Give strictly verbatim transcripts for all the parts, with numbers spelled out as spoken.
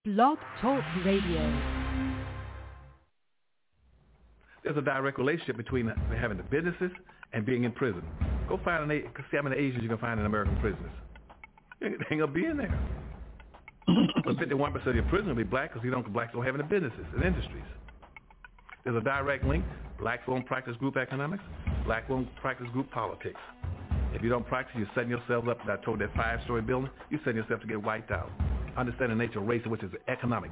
Blog Talk Radio. There's a direct relationship between having the businesses and being in prison. Go find an see how many Asians you can find in American prisons. They ain't gonna be in there. But fifty-one percent of your prisoners will be black because you don't blacks don't have any businesses and industries. There's a direct link. Blacks won't practice group economics. Black won't practice group politics. If you don't practice, you're setting yourself up. I told that five-story building, you're setting yourself to get wiped out. Understand the nature of race, which is economics.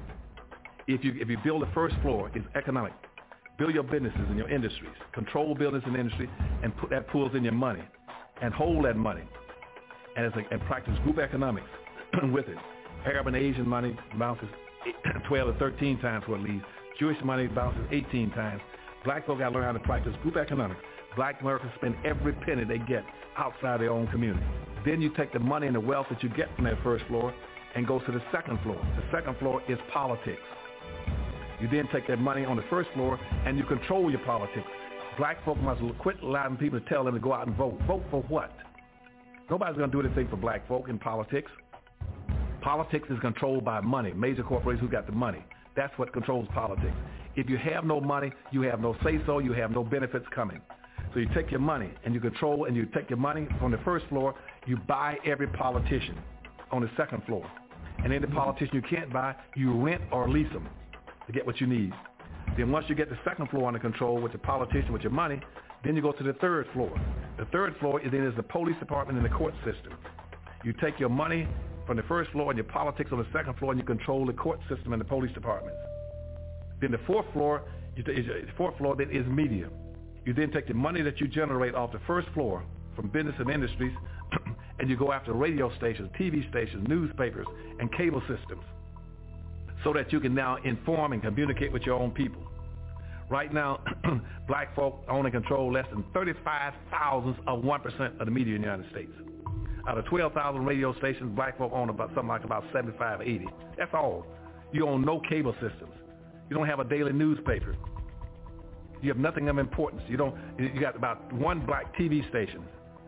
If you if you build the first floor, it's economic. Build your businesses and your industries. Control business and industry, and put that pulls in your money, and hold that money, and it's like, and practice group economics with it. Arab and Asian money bounces twelve to thirteen times what it leaves. Jewish money bounces eighteen times. Black folk got to learn how to practice group economics. Black Americans spend every penny they get outside their own community. Then you take the money and the wealth that you get from that first floor and go to the second floor. The second floor is politics. You then take that money on the first floor and you control your politics. Black folk must quit allowing people to tell them to go out and vote. Vote for what? Nobody's going to do anything for black folk in politics. Politics is controlled by money, major corporations who got the money. That's what controls politics. If you have no money, you have no say-so, you have no benefits coming. So you take your money and you control, and you take your money from the first floor, you buy every politician on the second floor. And any politician you can't buy, you rent or lease them to get what you need. Then once you get the second floor under control with the politician, with your money, then you go to the third floor. The third floor is then is the police department and the court system. You take your money from the first floor and your politics on the second floor, and you control the court system and the police departments. Then the fourth floor, is the fourth floor then is media. You then take the money that you generate off the first floor from business and industries, and you go after radio stations, T V stations, newspapers, and cable systems, so that you can now inform and communicate with your own people. Right now, black folk own and control less than thirty-five thousandths of one percent of the media in the United States. Out of twelve thousand radio stations, black folk own about something like about seventy-five, eighty. That's all. You own no cable systems. You don't have a daily newspaper. You have nothing of importance. You don't. You got about one black T V station,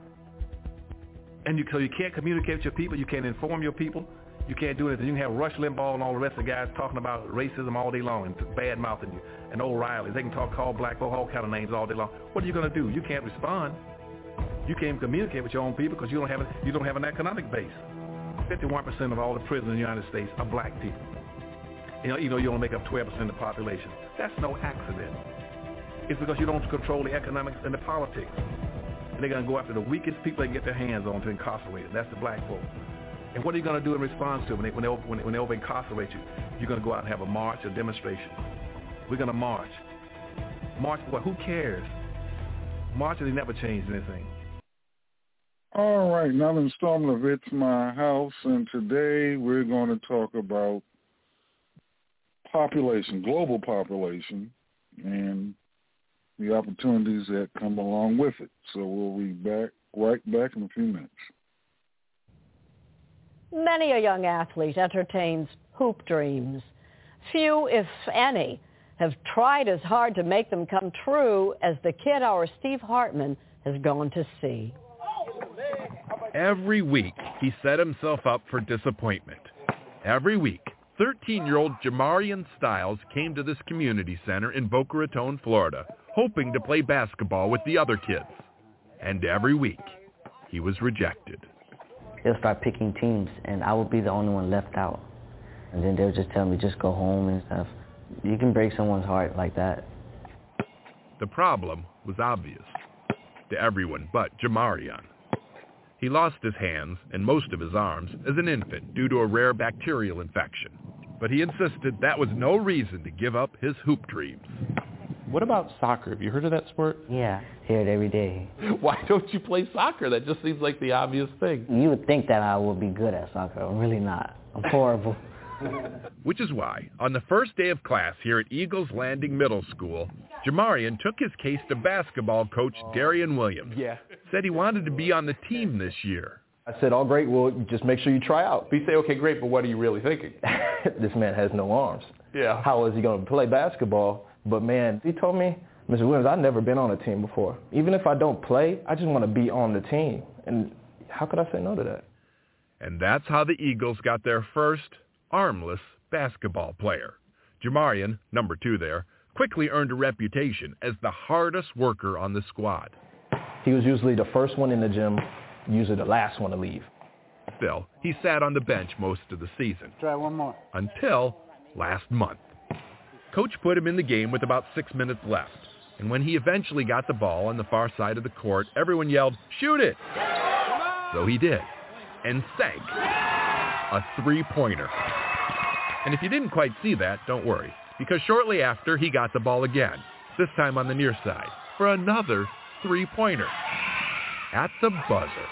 and you so you can't communicate with your people. You can't inform your people. You can't do anything. You can have Rush Limbaugh and all the rest of the guys talking about racism all day long and bad mouthing you, and O'Reilly. They can talk, call black folk all kind of names all day long. What are you going to do? You can't respond. You can't communicate with your own people because you don't have a, you don't have an economic base. fifty-one percent of all the prisoners in the United States are black people. You know, you know, you only make up twelve percent of the population. That's no accident. It's because you don't control the economics and the politics. And they're going to go after the weakest people they can get their hands on to incarcerate them. That's the black folk. And what are you going to do in response to it when they, when they, when they, when they over-incarcerate you? You're going to go out and have a march, a demonstration. We're going to march. March for what? Who cares? Marching, they never changed anything. All right, another installment of It's My House, and today we're going to talk about population, global population, and the opportunities that come along with it. So we'll be back right back in a few minutes. Many a young athlete entertains hoop dreams. Few, if any, have tried as hard to make them come true as the kid our Steve Hartman has gone to see. Every week, he set himself up for disappointment. Every week, thirteen-year-old Jamarian Styles came to this community center in Boca Raton, Florida, hoping to play basketball with the other kids. And every week, he was rejected. They'll start picking teams, and I would be the only one left out. And then they'll just tell me, just go home and stuff. You can break someone's heart like that. The problem was obvious to everyone but Jamarian. He lost his hands and most of his arms as an infant due to a rare bacterial infection. But he insisted that was no reason to give up his hoop dreams. What about soccer? Have you heard of that sport? Yeah, hear it every day. Why don't you play soccer? That just seems like the obvious thing. You would think that I would be good at soccer. I'm really not. I'm horrible. Which is why, on the first day of class here at Eagles Landing Middle School, Jamarian took his case to basketball coach Darian Williams. Yeah. Said he wanted to be on the team this year. I said, oh, great, well, just make sure you try out. But you say, okay, great, but what are you really thinking? This man has no arms. Yeah. How is he going to play basketball? But, man, he told me, Mister Williams, I've never been on a team before. Even if I don't play, I just want to be on the team. And how could I say no to that? And that's how the Eagles got their first armless basketball player. Jamarian, number two there, quickly earned a reputation as the hardest worker on the squad. He was usually the first one in the gym, usually the last one to leave. Still, he sat on the bench most of the season. Try one more. Until last month. Coach put him in the game with about six minutes left, and when he eventually got the ball on the far side of the court, everyone yelled, "Shoot it!" So he did, and sank a three-pointer. And if you didn't quite see that, don't worry, because shortly after, he got the ball again, this time on the near side, for another three-pointer at the buzzer.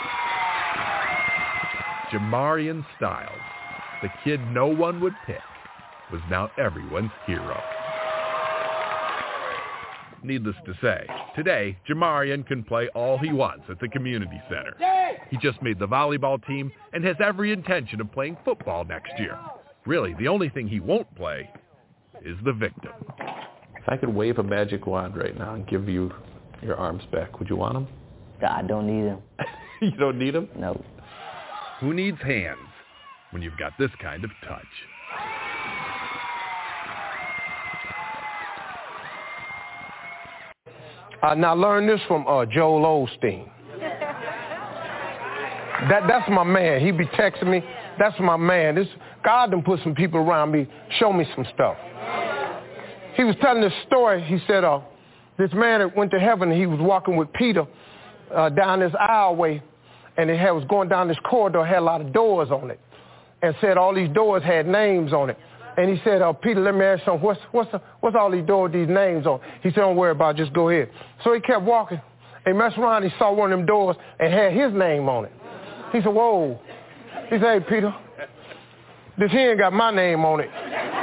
Jamarian Styles, the kid no one would pick, was now everyone's hero. Needless to say, today, Jamarian can play all he wants at the community center. He just made the volleyball team and has every intention of playing football next year. Really, the only thing he won't play is the victim. If I could wave a magic wand right now and give you your arms back, would you want them? I don't need them. You don't need them? No. Who needs hands when you've got this kind of touch? Uh, now learn this from uh, Joel Osteen. That that's my man. He be texting me. That's my man. This God done put some people around me, show me some stuff. He was telling this story. He said, uh, this man that went to heaven, he was walking with Peter uh, down this aisleway, and it had, was going down this corridor, had a lot of doors on it, and said all these doors had names on it. And he said, uh, Peter, let me ask you something. What's, what's, the, what's all these doors, these names on? He said, don't worry about it, just go ahead. So he kept walking, and he messed around, he saw one of them doors and had his name on it. He said, whoa. He said, hey, Peter, this here ain't got my name on it.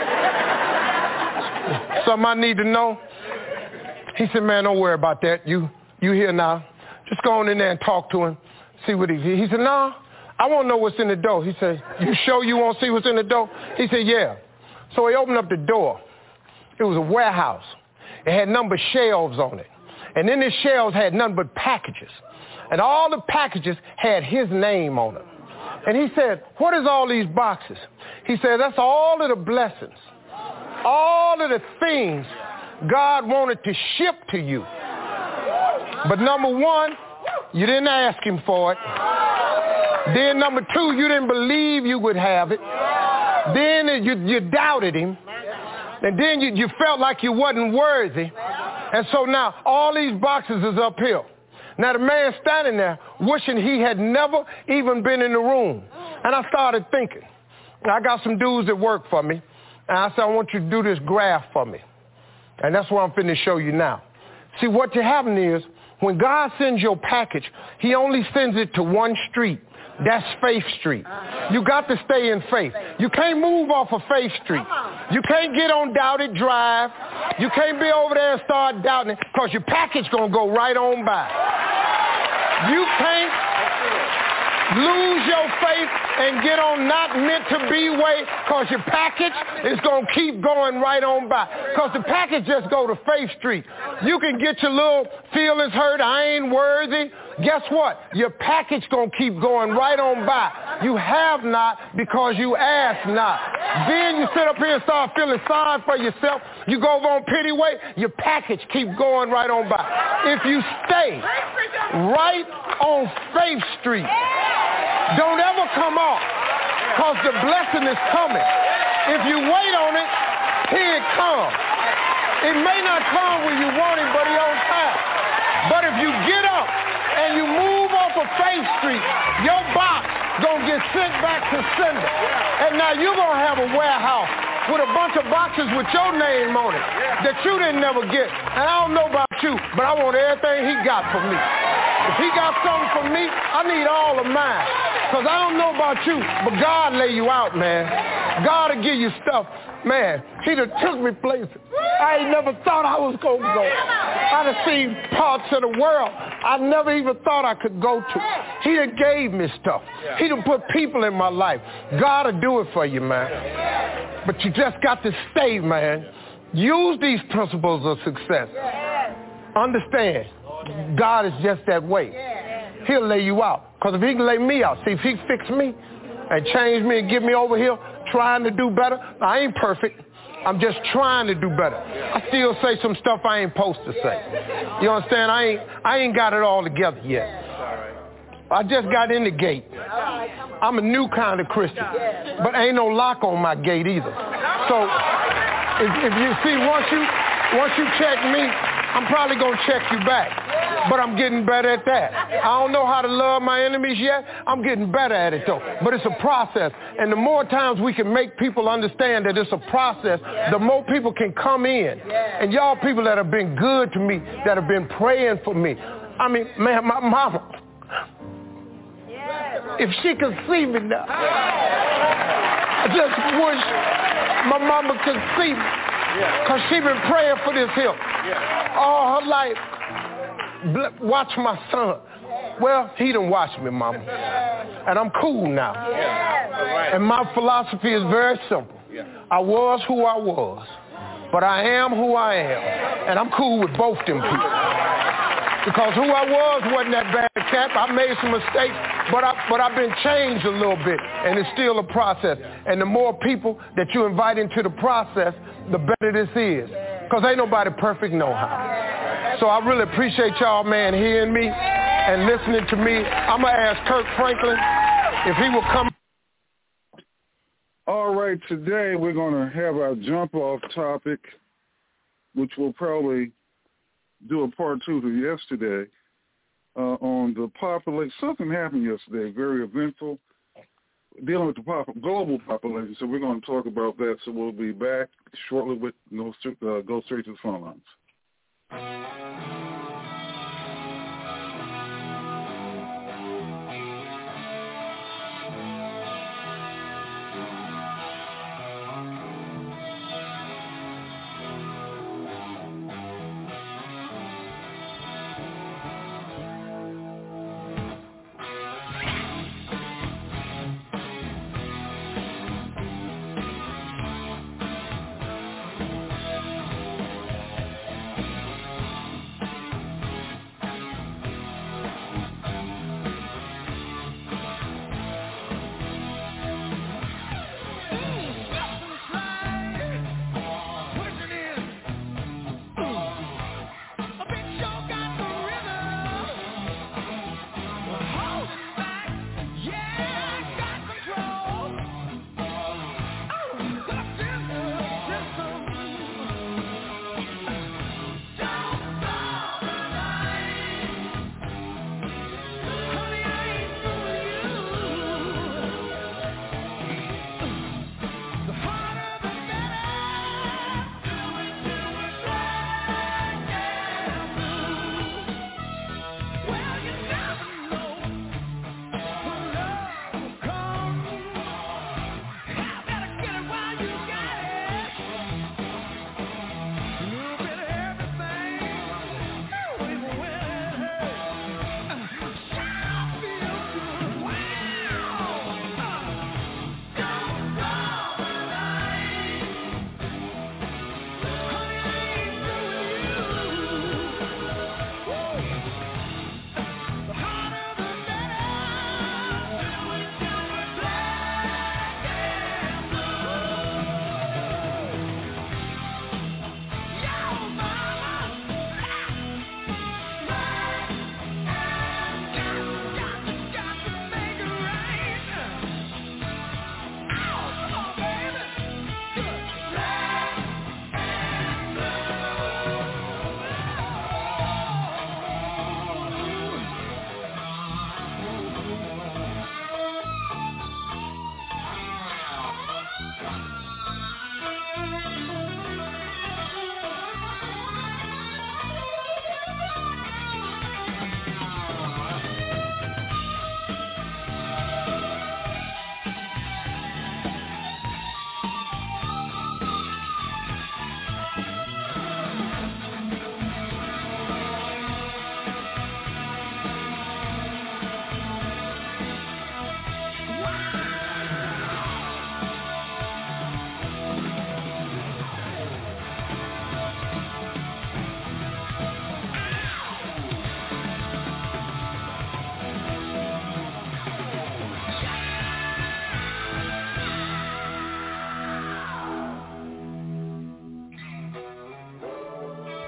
Something I need to know? He said, man, don't worry about that. You you here now. Just go on in there and talk to him, see what he's here. He said, no, I want to know what's in the door. He said, you sure you want to see what's in the door? He said, yeah. So he opened up the door. It was a warehouse. It had numbered shelves on it. And in the shelves had none but packages. And all the packages had his name on them. And he said, what is all these boxes? He said, that's all of the blessings, all of the things God wanted to ship to you. But number one, you didn't ask him for it. Then number two, you didn't believe you would have it. Then you, you doubted him. And then you, you felt like you wasn't worthy. And so now all these boxes is up here. Now the man standing there wishing he had never even been in the room. And I started thinking, I got some dudes that work for me. And I said, I want you to do this graph for me. And that's what I'm finna show you now. See, what happened is, when God sends your package, he only sends it to one street. That's Faith Street. You got to stay in faith. You can't move off of Faith Street. You can't get on Doubted Drive. You can't be over there and start doubting it, because your package going to go right on by. You can't lose your faith and get on not meant to be way, because your package is going to keep going right on by. Because the package just go to Faith Street. You can get your little feelings hurt, I ain't worthy. Guess what? Your package going to keep going right on by. You have not because you ask not. Then you sit up here and start feeling sorry for yourself. You go over on pity way, your package keep going right on by. If you stay right on Faith Street, don't ever come off, because the blessing is coming. If you wait on it, here it comes. It may not come when you want it, but it's on time. But if you get up and you move off of Faith Street, your box gonna get sent back to sender. And now you're gonna have a warehouse with a bunch of boxes with your name on it that you didn't never get. And I don't know about you, but I want everything he got for me. If he got something for me, I need all of mine. Because I don't know about you, but God lay you out, man. God will give you stuff. Man, he done took me places I ain't never thought I was going to go. I done seen parts of the world I never even thought I could go to. He done gave me stuff. He done put people in my life. God will do it for you, man. But you just got to stay, man. Use these principles of success. Understand, God is just that way. He'll lay you out. Because if he can lay me out, see, if he fix me and change me and get me over here, trying to do better. I ain't perfect. I'm just trying to do better. I still say some stuff I ain't supposed to say. You understand? I ain't, I ain't got it all together yet. I just got in the gate. I'm a new kind of Christian, but ain't no lock on my gate either. So if, if you see, once you, once you check me, I'm probably going to check you back. But I'm getting better at that. I don't know how to love my enemies yet. I'm getting better at it, though. But it's a process. And the more times we can make people understand that it's a process, the more people can come in. And y'all people that have been good to me, that have been praying for me. I mean, man, my mama, if she could see me now, I just wish my mama could see me. Because she been praying for this here all her life. Watch my son. Well, he done watched me, mama. And I'm cool now. And my philosophy is very simple. I was who I was, but I am who I am. And I'm cool with both them people. Because who I was wasn't that bad, Cap. I made some mistakes, but, I, but I've been changed a little bit, and it's still a process. And the more people that you invite into the process, the better this is. Because ain't nobody perfect no how. So I really appreciate y'all, man, hearing me and listening to me. I'm going to ask Kirk Franklin if he will come. All right, today we're going to have our jump-off topic, which we'll probably do a part two to yesterday, uh, on the population. Something happened yesterday, very eventful, dealing with the pop- global population. So we're going to talk about that. So we'll be back shortly with no, uh, Go Straight to the Phone Lines.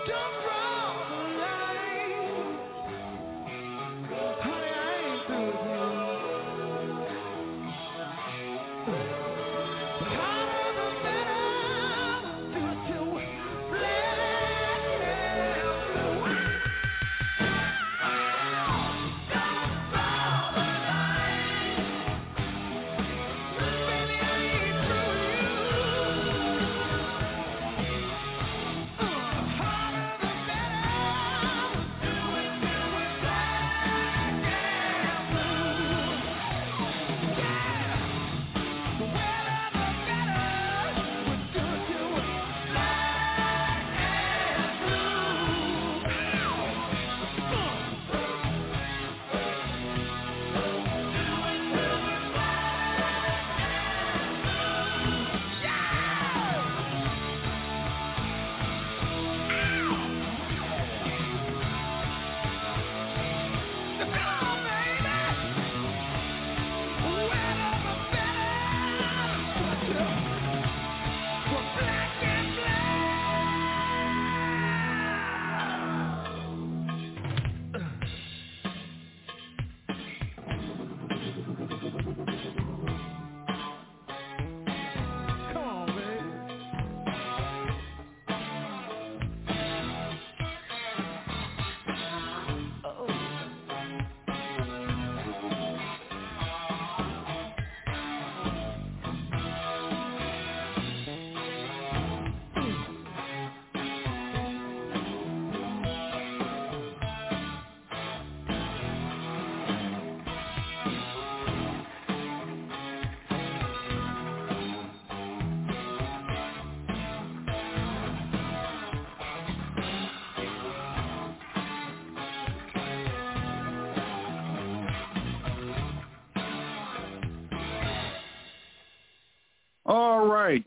All right.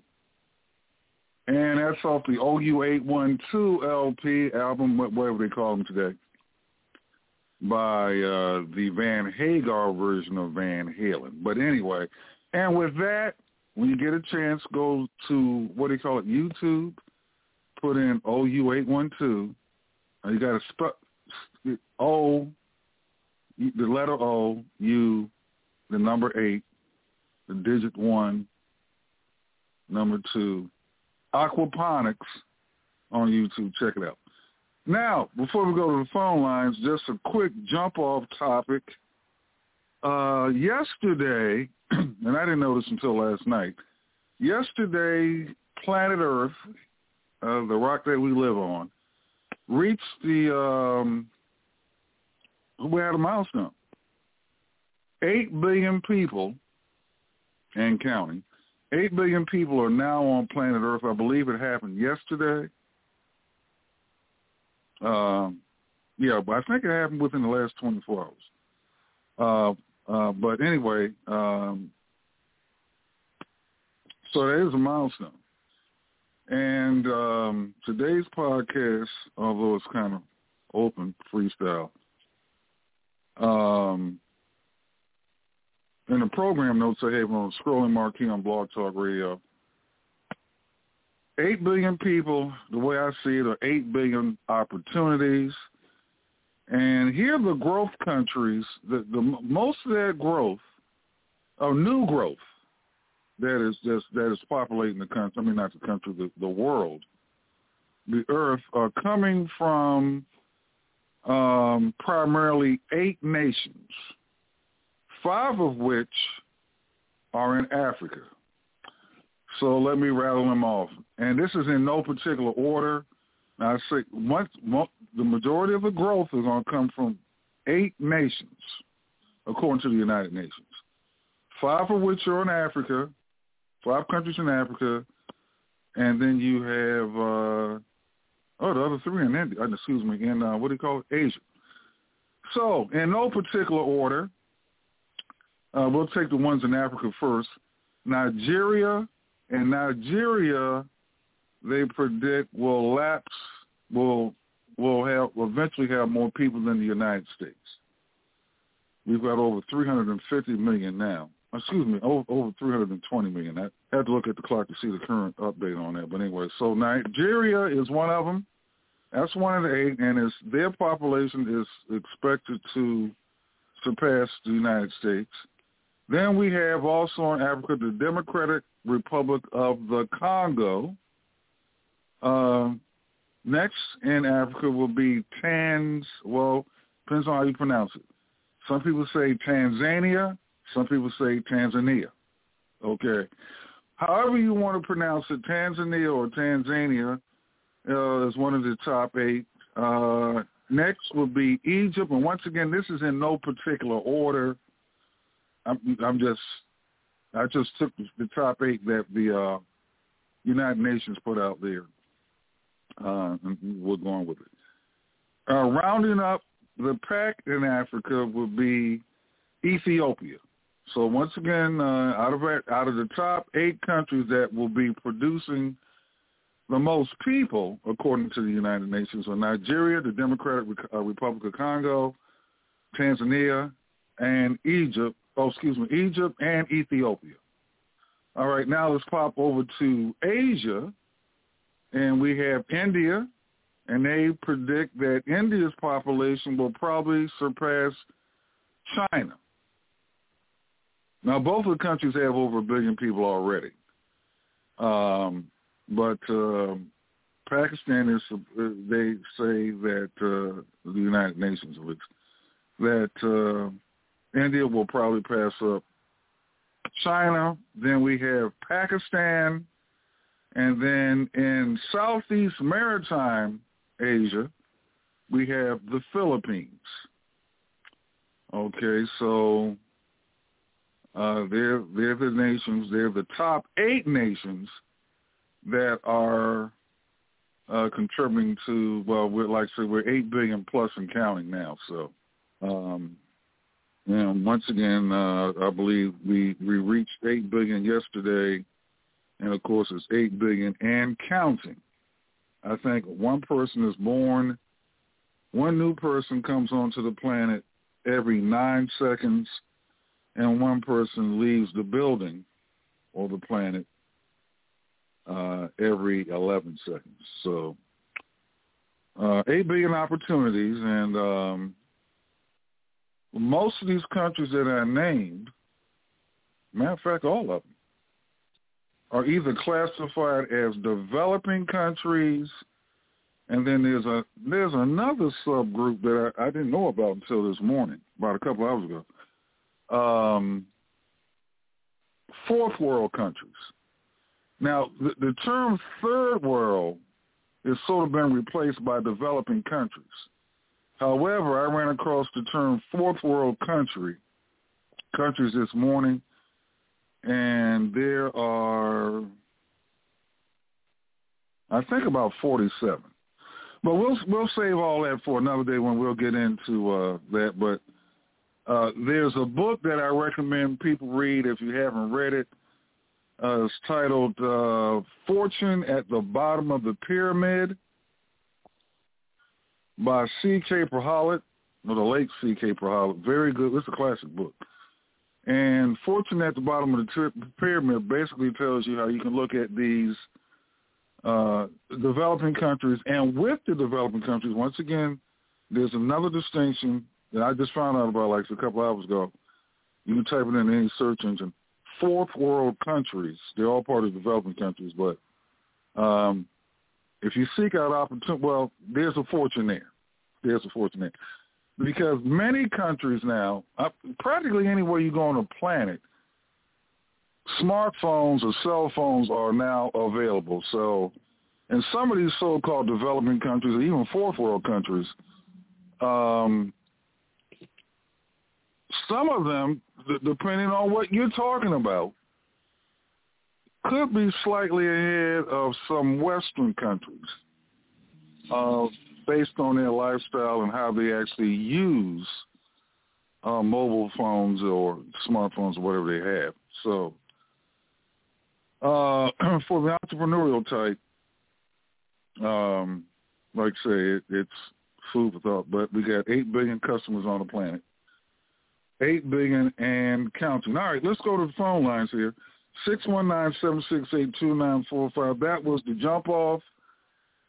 And that's off the O U eight one two L P album, whatever they call them today, by uh, the Van Hagar version of Van Halen. But anyway, and with that, when you get a chance, go to, what do you call it, YouTube, put in O U eight one two. You got to spell O, the letter O, U, the number eight, the digit one, number two, Aquaponics on YouTube. Check it out. Now, before we go to the phone lines, just a quick jump-off topic. Uh, yesterday, and I didn't know this until last night, yesterday, planet Earth, uh, the rock that we live on, reached the, um, we had a milestone. Eight billion people, and counting, eight billion people are now on planet Earth. I believe it happened yesterday. Um, yeah, but I think it happened within the last twenty-four hours. Uh, uh, but anyway, um, so that is a milestone. And um, today's podcast, although it's kind of open, freestyle, um, in the program notes I have on Scrolling Marquee on Blog Talk Radio, eight billion people, the way I see it, are eight billion opportunities. And here are the growth countries, the, the most of that growth, or new growth, that is just that is populating the country, I mean not the country, the, the world, the earth, are coming from um, primarily eight nations, five of which are in Africa. So let me rattle them off. And this is in no particular order. Now, I say one, one, the majority of the growth is going to come from eight nations, according to the United Nations, five of which are in Africa, five countries in Africa, and then you have, uh, oh, the other three in India, excuse me, in, uh, what do you call it, Asia. So, in no particular order, Uh, we'll take the ones in Africa first. Nigeria, and Nigeria, they predict will lapse, will will have will eventually have more people than the United States. We've got over three hundred fifty million now. Excuse me, over, over three hundred twenty million. I had to look at the clock to see the current update on that. But anyway, so Nigeria is one of them. That's one of the eight, and it's, their population is expected to surpass the United States. Then we have also in Africa the Democratic Republic of the Congo. Uh, next in Africa will be Tanz, well, depends on how you pronounce it. Some people say Tanzania, some people say Tanzania. Okay. However you want to pronounce it, Tanzania or Tanzania uh, is one of the top eight. Uh, next will be Egypt, and once again, this is in no particular order. I'm, I'm just, I just took the top eight that the uh, United Nations put out there, uh, and we're going with it. Uh, rounding up the pack in Africa will be Ethiopia. So once again, uh, out of out of the top eight countries that will be producing the most people, according to the United Nations, are Nigeria, the Democratic Republic of Congo, Tanzania, and Egypt. Oh, excuse me, Egypt and Ethiopia. All right, now let's pop over to Asia, and we have India, and they predict that India's population will probably surpass China. Now, both of the countries have over a billion people already, um, but uh, Pakistan is, they say that, uh, the United Nations, that uh, India will probably pass up China. Then we have Pakistan, and then in Southeast Maritime Asia, we have the Philippines. Okay, so uh, they're, they're the nations, they're the top eight nations that are uh, contributing to, well, we're like I said, we're eight billion plus and counting now. So, um, and once again, uh, I believe we, we reached eight billion yesterday, and of course it's eight billion and counting. I think one person is born, one new person comes onto the planet every nine seconds, and one person leaves the building or the planet uh, every eleven seconds. So uh, eight billion opportunities, and um, most of these countries that I named, matter of fact, all of them, are either classified as developing countries, and then there's a there's another subgroup that I, I didn't know about until this morning, about a couple hours ago. Um, fourth world countries. Now, the, the term third world has sort of been replaced by developing countries. However, I ran across the term fourth world country countries this morning, and there are, I think, about forty-seven. But we'll we'll save all that for another day when we'll get into uh, that. But uh, there's a book that I recommend people read if you haven't read it. Uh, it's titled uh, Fortune at the Bottom of the Pyramid by C K Prahalad, or the late C K Prahalad. Very good. It's a classic book. And Fortune at the Bottom of the Pyramid basically tells you how you can look at these uh, developing countries. And with the developing countries, once again, there's another distinction that I just found out about like a couple hours ago. You can type it in any search engine. Fourth world countries, they're all part of developing countries, but um, if you seek out opportunity, well, there's a fortune there. There's a fortune there. Because many countries now, uh, practically anywhere you go on the planet, smartphones or cell phones are now available. So in some of these so-called developing countries, or even fourth world countries, um, some of them, depending on what you're talking about, could be slightly ahead of some Western countries uh, based on their lifestyle and how they actually use uh, mobile phones or smartphones or whatever they have. So uh, for the entrepreneurial type, um, like I say, it, it's food for thought, but we got eight billion customers on the planet. eight billion and counting. All right, let's go to the phone lines here. six one nine, seven six eight, two nine four five. That was the jump off.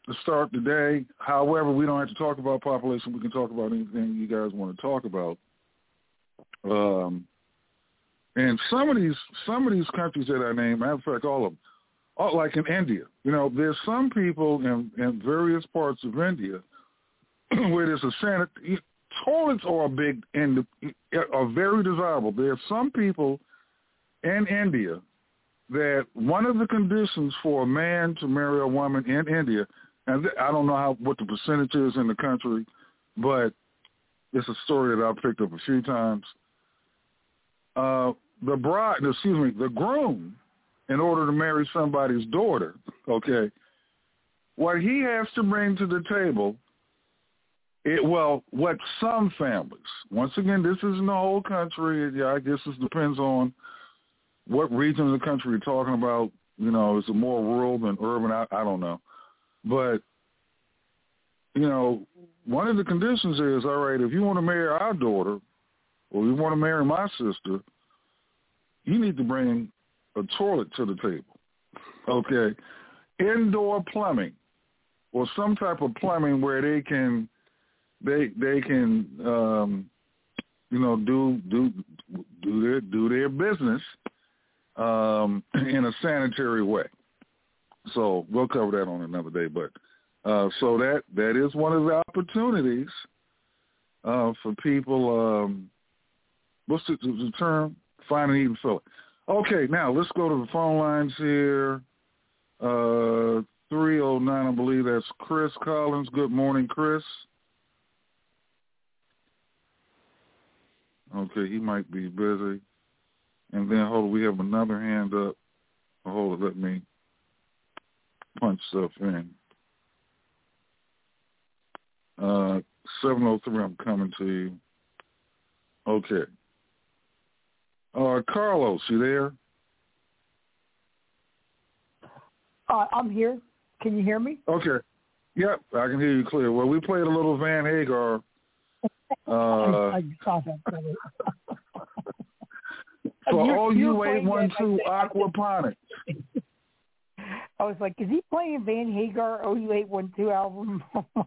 to start the day. However, we don't have to talk about population. We can talk about anything you guys want to talk about. Um, and some of these some of these countries that I named, matter of fact, all of them, all, like in India, you know, there's some people in, in various parts of India where there's a sanitary toilets are a big and are very desirable. There are some people in India that one of the conditions for a man to marry a woman in India, and I don't know how what the percentage is in the country, but it's a story that I've picked up a few times. Uh, the bride, excuse me, the groom, in order to marry somebody's daughter, okay, what he has to bring to the table, it well, what some families, once again, this isn't the whole country. Yeah, I guess this depends on what region of the country you're talking about. You know, is it more rural than urban? I, I don't know. But, you know, one of the conditions is, all right, if you want to marry our daughter or you want to marry my sister, you need to bring a toilet to the table, okay? Indoor plumbing or some type of plumbing where they can, they they can, um, you know, do do do their do their business um, in a sanitary way. So we'll cover that on another day. But uh, so that that is one of the opportunities uh, for people. Um, what's the, the term? Find and eat and fill it. Okay, now let's go to the phone lines here. Uh, three oh nine, I believe that's Chris Collins. Good morning, Chris. Okay, he might be busy. And then, hold on, we have another hand up. Hold it, let me punch stuff in. Uh, seven oh three, I'm coming to you. Okay. Uh, Carlos, you there? Uh, I'm here. Can you hear me? Okay. Yep, I can hear you clear. Well, we played a little Van Hagar. Uh, I, I saw that. for You're, all you eight one two Aquaponics. I was like, is he playing Van Hagar O U eight one two album?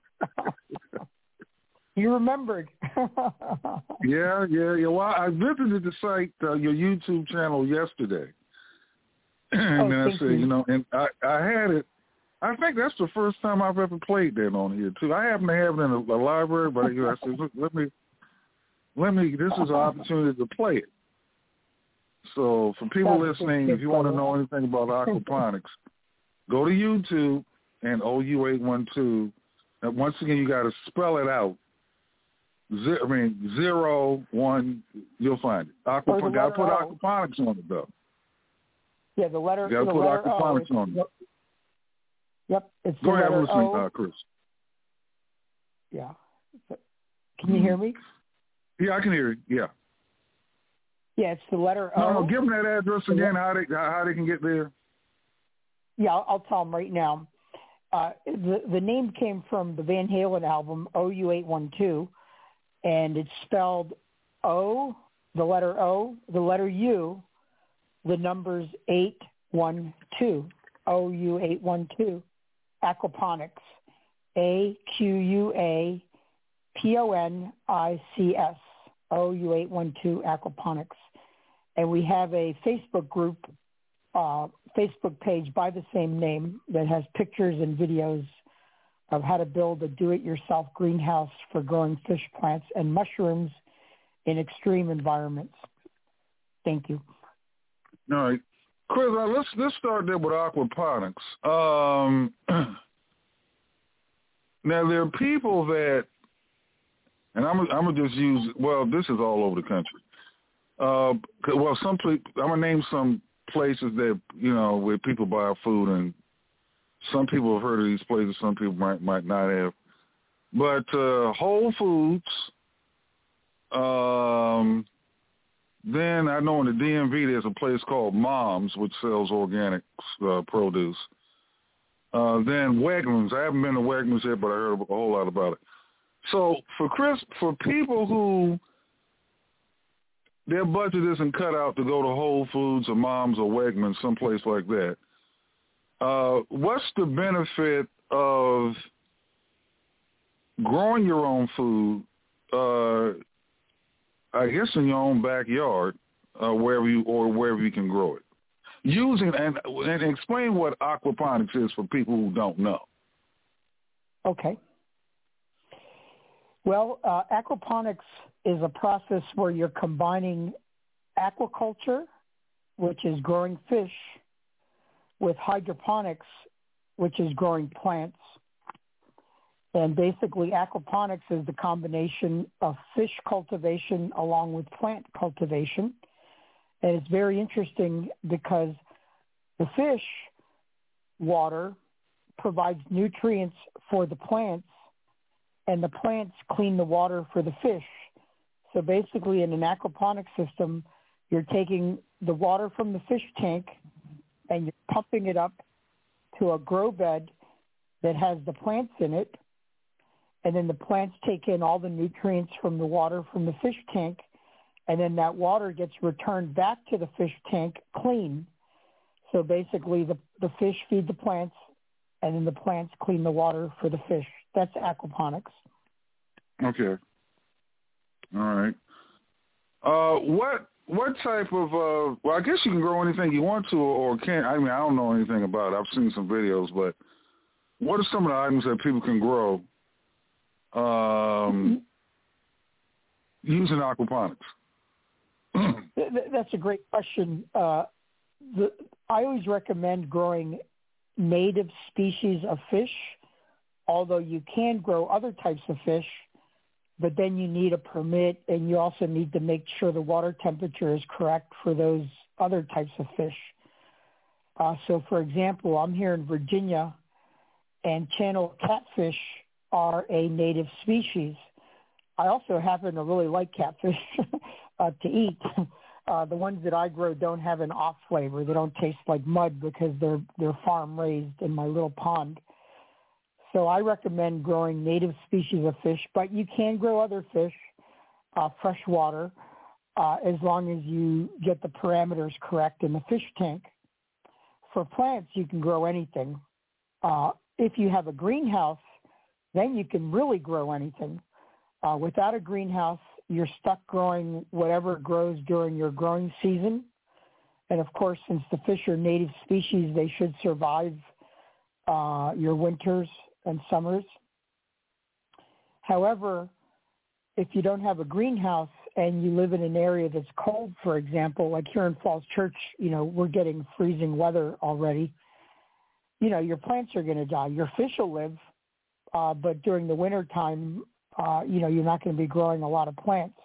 You remembered. yeah, yeah, yeah. Well, I visited the site, uh, your YouTube channel yesterday. and oh, then I thank said, you. you know, and I, I had it. I think that's the first time I've ever played that on here, too. I happen to have it in a, a library, but you know, I said, look, let me, let me, this is an opportunity to play it. So for people That's listening, if you want to know anything about aquaponics, go to YouTube and O U eight one two. And once again, you got to spell it out. Zero, I mean, zero, one, you'll find it. Aqua, got to put O. aquaponics on it, though. Yeah, the letter. You got to put aquaponics o. on it. Yep, it's Go the ahead, letter I'm listening, O. uh, Chris. Yeah. Can you hear me? Yeah, I can hear you. Yeah. Yeah, it's the letter O. No, no, give them that address again, how they how they can get there. Yeah, I'll, I'll tell them right now. Uh, the the name came from the Van Halen album O U eight one two, and it's spelled O, the letter O, the letter U, the numbers eight one two, O U eight one two, Aquaponics, A Q U A P O N I C S, O U eight one two Aquaponics. And we have a Facebook group, uh, Facebook page by the same name that has pictures and videos of how to build a do-it-yourself greenhouse for growing fish plants and mushrooms in extreme environments. Thank you. All right. Chris, uh, let's, let's start there with aquaponics. Um, now, there are people that, and I'm, I'm going to just use, well, this is all over the country. Uh, well, some I'm gonna name some places that you know where people buy food, and some people have heard of these places, some people might might not have. But uh, Whole Foods, um, then I know in the D M V there's a place called Mom's which sells organic uh, produce. Uh, then Wegmans, I haven't been to Wegmans yet, but I heard a whole lot about it. So for Chris, for people who their budget isn't cut out to go to Whole Foods or Mom's or Wegmans, someplace like that. uh, what's the benefit of growing your own food, uh, I guess in your own backyard, uh, wherever you or wherever you can grow it? Using and, and explain what aquaponics is for people who don't know. Okay. Well, uh, aquaponics is a process where you're combining aquaculture, which is growing fish, with hydroponics, which is growing plants. And basically, aquaponics is the combination of fish cultivation along with plant cultivation. And it's very interesting because the fish water provides nutrients for the plants, and the plants clean the water for the fish. So basically, in an aquaponic system, you're taking the water from the fish tank and you're pumping it up to a grow bed that has the plants in it, and then the plants take in all the nutrients from the water from the fish tank, and then that water gets returned back to the fish tank clean. So basically, the, the fish feed the plants, and then the plants clean the water for the fish. That's aquaponics. Okay. All right. Uh, what what type of, uh, well, I guess you can grow anything you want to or can't. I mean, I don't know anything about it. I've seen some videos, but what are some of the items that people can grow um, using aquaponics? That's a great question. Uh, the, I always recommend growing native species of fish, although you can grow other types of fish, but then you need a permit, and you also need to make sure the water temperature is correct for those other types of fish. Uh, so, for example, I'm here in Virginia, and channel catfish are a native species. I also happen to really like catfish uh, to eat. Uh, the ones that I grow don't have an off flavor. They don't taste like mud because they're they're farm raised in my little pond. So I recommend growing native species of fish, but you can grow other fish, uh, freshwater, uh, as long as you get the parameters correct in the fish tank. For plants, you can grow anything. Uh, if you have a greenhouse, then you can really grow anything. Uh, without a greenhouse, you're stuck growing whatever grows during your growing season. And of course, since the fish are native species, they should survive uh, your winters and summers. However, if you don't have a greenhouse and you live in an area that's cold, for example, like here in Falls Church, you know, we're getting freezing weather already, you know, your plants are going to die. Your fish will live, uh, but during the winter time, uh, you know, you're not going to be growing a lot of plants.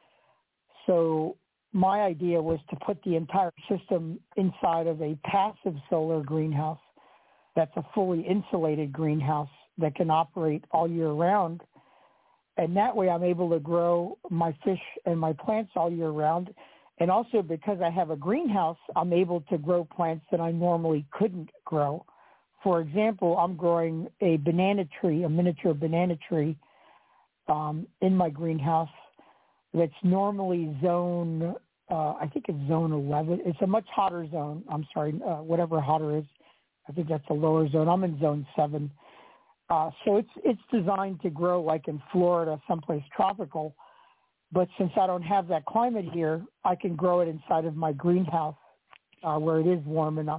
So my idea was to put the entire system inside of a passive solar greenhouse. That's a fully insulated greenhouse that can operate all year round. And that way I'm able to grow my fish and my plants all year round. And also because I have a greenhouse, I'm able to grow plants that I normally couldn't grow. For example, I'm growing a banana tree, a miniature banana tree, um, in my greenhouse that's normally zone, uh, I think it's zone eleven. It's a much hotter zone. I'm sorry, uh, whatever hotter is. I think that's a lower zone. I'm in zone seven. Uh, so it's it's designed to grow like in Florida, someplace tropical. But since I don't have that climate here, I can grow it inside of my greenhouse uh, where it is warm enough.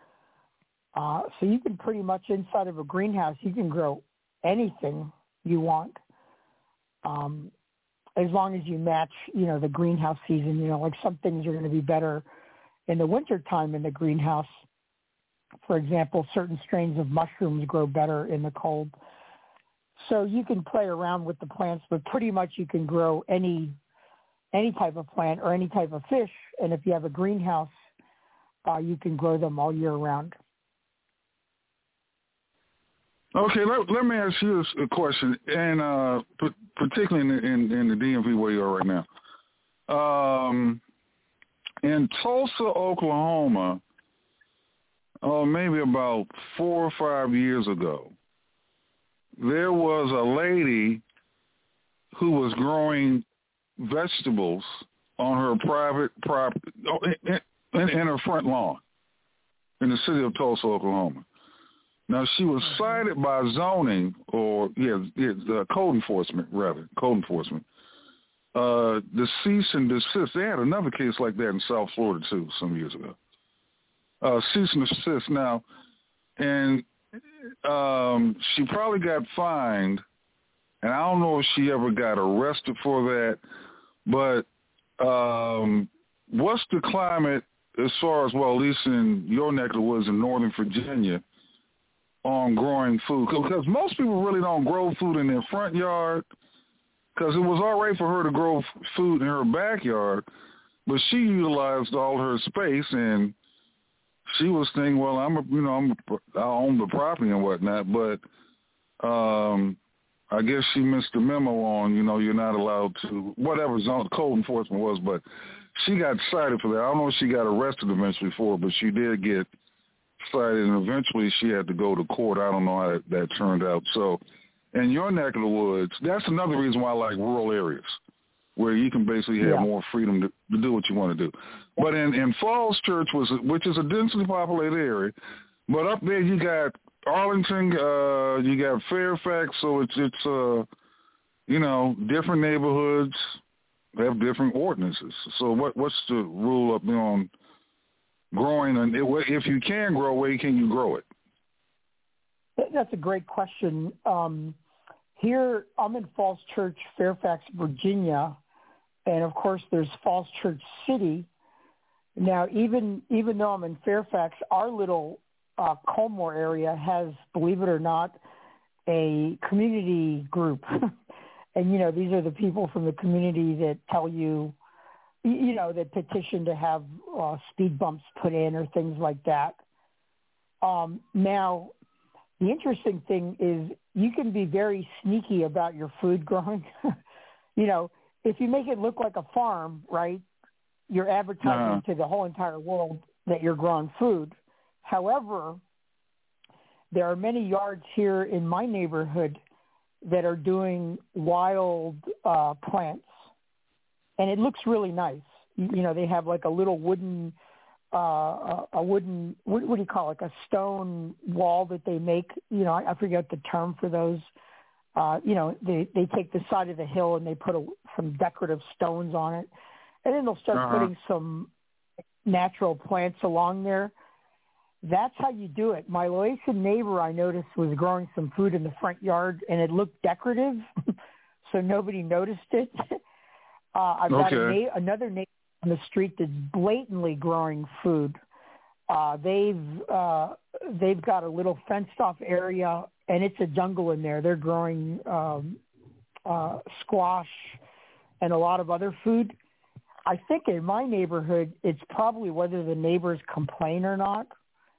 Uh, so you can pretty much, inside of a greenhouse, you can grow anything you want, um, as long as you match, you know, the greenhouse season. You know, like some things are going to be better in the wintertime in the greenhouse. For example, certain strains of mushrooms grow better in the cold. So you can play around with the plants, but pretty much you can grow any any type of plant or any type of fish. And if you have a greenhouse, uh, you can grow them all year round. Okay, let, let me ask you a question, and uh, p- particularly in, in, in the D M V where you are right now. Um, in Tulsa, Oklahoma, oh, maybe about four or five years ago, there was a lady who was growing vegetables on her private property, in, in, in her front lawn in the city of Tulsa, Oklahoma. Now, she was cited by zoning or, yeah, yeah uh, code enforcement, rather, code enforcement. Uh, the cease and desist. They had another case like that in South Florida, too, some years ago. Uh, cease and desist now. And um, she probably got fined, and I don't know if she ever got arrested for that, but um, what's the climate as far as, well, at least in your neck of the woods in Northern Virginia, on growing food? Because most people really don't grow food in their front yard, because it was all right for her to grow food in her backyard, but she utilized all her space, and she was thinking, well, I'm a, you know, I'm a, I own the property and whatnot, but um, I guess she missed the memo on, you know, you're not allowed to, whatever zone code enforcement was, but she got cited for that. I don't know if she got arrested eventually for it, but she did get cited, and eventually she had to go to court. I don't know how that, that turned out. So in your neck of the woods, that's another reason why I like rural areas, where you can basically have yeah. more freedom to, to do what you want to do. But in, in Falls Church, was which is a densely populated area, but up there you got Arlington, uh, you got Fairfax, so it's, it's uh, you know, different neighborhoods have different ordinances. So what what's the rule up there on growing, and if you can grow, where can you grow it? That's a great question. Um, here, I'm in Falls Church, Fairfax, Virginia, and of course there's Falls Church City. Now, even even though I'm in Fairfax, our little uh, Colmore area has, believe it or not, a community group. And, you know, these are the people from the community that tell you, you know, that petition to have uh, speed bumps put in or things like that. Um, now, the interesting thing is you can be very sneaky about your food growing. You know, if you make it look like a farm, right, you're advertising uh-huh. to the whole entire world that you're growing food. However, there are many yards here in my neighborhood that are doing wild uh, plants, and it looks really nice. You, you know, they have like a little wooden, uh, a wooden, what, what do you call it, like a stone wall that they make. You know, I, I forget the term for those. Uh, you know, they, they take the side of the hill and they put a, some decorative stones on it, and then they'll start uh-huh. putting some natural plants along there. That's how you do it. My Laotian neighbor, I noticed, was growing some food in the front yard, and it looked decorative, so nobody noticed it. uh, I've got okay. a na- another neighbor on the street that's blatantly growing food. Uh, they've uh, they've got a little fenced-off area, and it's a jungle in there. They're growing um, uh, squash and a lot of other food. I think in my neighborhood, it's probably whether the neighbors complain or not.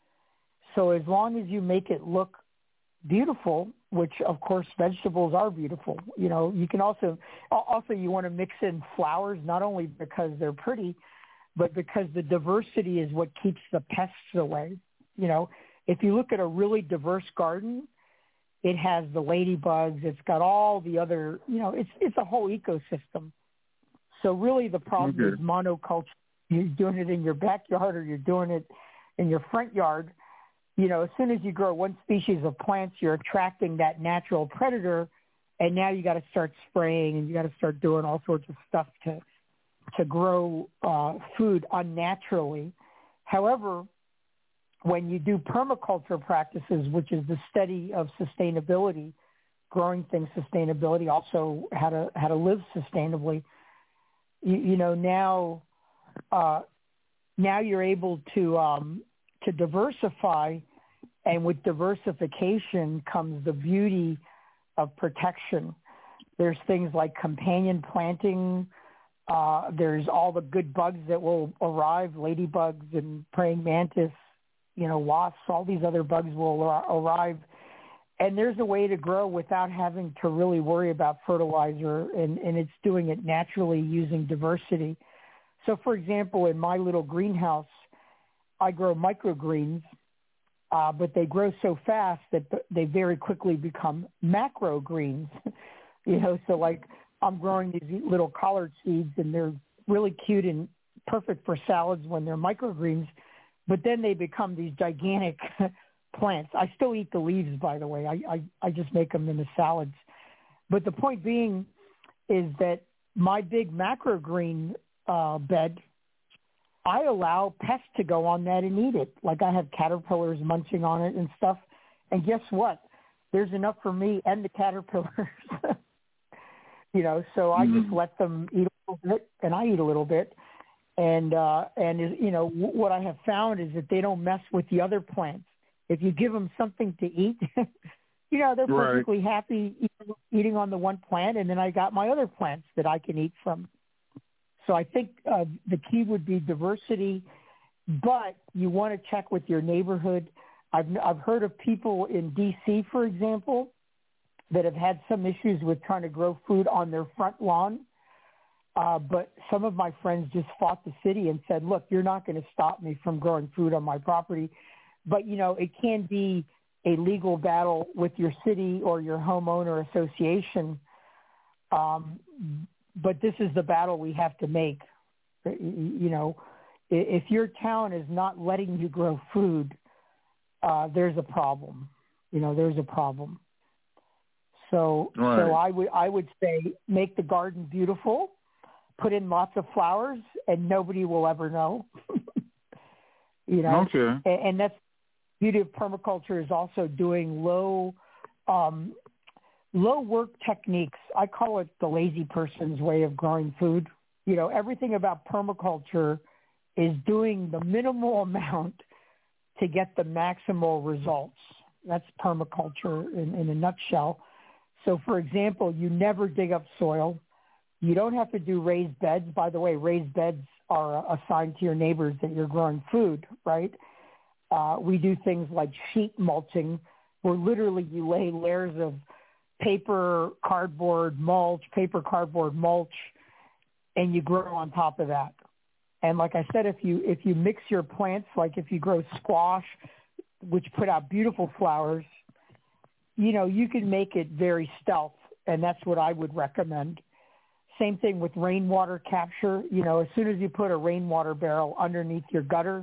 So as long as you make it look beautiful, which of course vegetables are beautiful, you know, you can also, also you want to mix in flowers, not only because they're pretty, but because the diversity is what keeps the pests away. You know, if you look at a really diverse garden, it has the ladybugs, it's got all the other, you know, it's it's a whole ecosystem. So really the problem okay. is monoculture. You're doing it in your backyard or you're doing it in your front yard. You know, as soon as you grow one species of plants, you're attracting that natural predator, and now you got to start spraying and you got to start doing all sorts of stuff to to grow uh, food unnaturally. However, when you do permaculture practices, which is the study of sustainability, growing things sustainability, also how to how to live sustainably, you, you know, now uh, now you're able to um, to diversify, and with diversification comes the beauty of protection. There's things like companion planting. Uh, there's all the good bugs that will arrive, ladybugs and praying mantis, you know, wasps, all these other bugs will arrive. And there's a way to grow without having to really worry about fertilizer, and, and it's doing it naturally using diversity. So, for example, in my little greenhouse, I grow microgreens, uh, but they grow so fast that they very quickly become macro greens. You know, so like I'm growing these little collard seeds, and they're really cute and perfect for salads when they're microgreens, but then they become these gigantic plants. I still eat the leaves, by the way. I, I, I just make them into salads. But the point being is that my big macrogreen uh, bed, I allow pests to go on that and eat it. Like I have caterpillars munching on it and stuff. And guess what? There's enough for me and the caterpillars. You know, so I mm-hmm. just let them eat a little bit, and I eat a little bit. And, uh, and you know, w- what I have found is that they don't mess with the other plants. If you give them something to eat, you know, they're right. perfectly happy eating, eating on the one plant, and then I got my other plants that I can eat from. So I think uh, the key would be diversity, but you want to check with your neighborhood. I've, I've heard of people in D C, for example, that have had some issues with trying to grow food on their front lawn. Uh, but some of my friends just fought the city and said, look, you're not going to stop me from growing food on my property. But, you know, it can be a legal battle with your city or your homeowner association. Um, but this is the battle we have to make. You know, if your town is not letting you grow food, uh, there's a problem. You know, there's a problem. So, right. so I would I would say make the garden beautiful, put in lots of flowers, and nobody will ever know. You know, okay. and, and that's the beauty of permaculture is also doing low, um, low work techniques. I call it the lazy person's way of growing food. You know, everything about permaculture is doing the minimal amount to get the maximal results. That's permaculture in, in a nutshell. So, for example, you never dig up soil. You don't have to do raised beds. By the way, raised beds are assigned to your neighbors that you're growing food, right? Uh, we do things like sheet mulching, where literally you lay layers of paper, cardboard, mulch, paper, cardboard, mulch, and you grow on top of that. And like I said, if you if you mix your plants, like if you grow squash, which put out beautiful flowers, you know, you can make it very stealth, and that's what I would recommend. Same thing with rainwater capture. You know, as soon as you put a rainwater barrel underneath your gutter,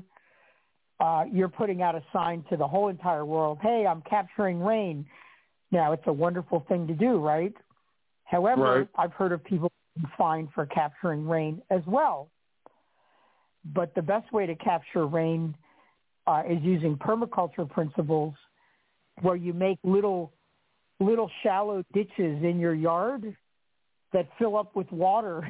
uh, you're putting out a sign to the whole entire world, hey, I'm capturing rain. Now, it's a wonderful thing to do, right? However, right. I've heard of people being fined for capturing rain as well. But the best way to capture rain uh, is using permaculture principles, where you make little little shallow ditches in your yard that fill up with water,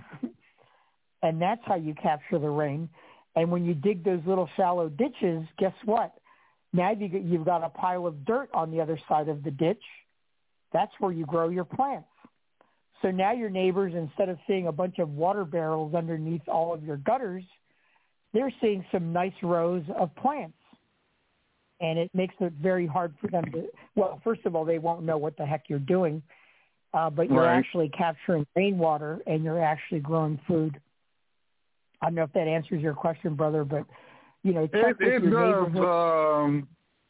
and that's how you capture the rain. And when you dig those little shallow ditches, guess what? Now you get, you've got a pile of dirt on the other side of the ditch. That's where you grow your plants. So now your neighbors, instead of seeing a bunch of water barrels underneath all of your gutters, they're seeing some nice rows of plants. And it makes it very hard for them to, well, first of all, they won't know what the heck you're doing, uh, but you're right. actually capturing rainwater and you're actually growing food. I don't know if that answers your question, brother, but, you know, check it, with it your does. neighborhood. Um,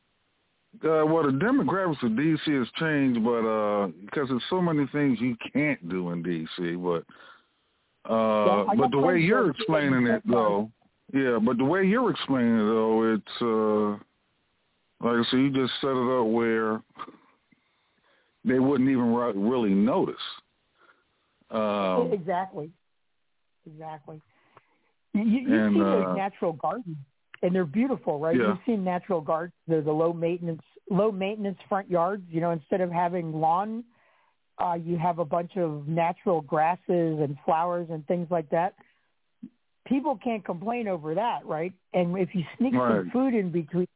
uh, well, the demographics of D C has changed, but uh, because there's so many things you can't do in D C, but uh, yeah, but the way you're explaining it, though, yeah, but the way you're explaining it, though, it's, uh, like I said, you just set it up where they wouldn't even really notice. Um, exactly. Exactly. You, you and, see uh, those natural gardens, and they're beautiful, right? Yeah. You've seen natural gardens. They're the low maintenance, low maintenance front yards. You know, instead of having lawn, uh, you have a bunch of natural grasses and flowers and things like that. People can't complain over that, right? And if you sneak right. some food in between,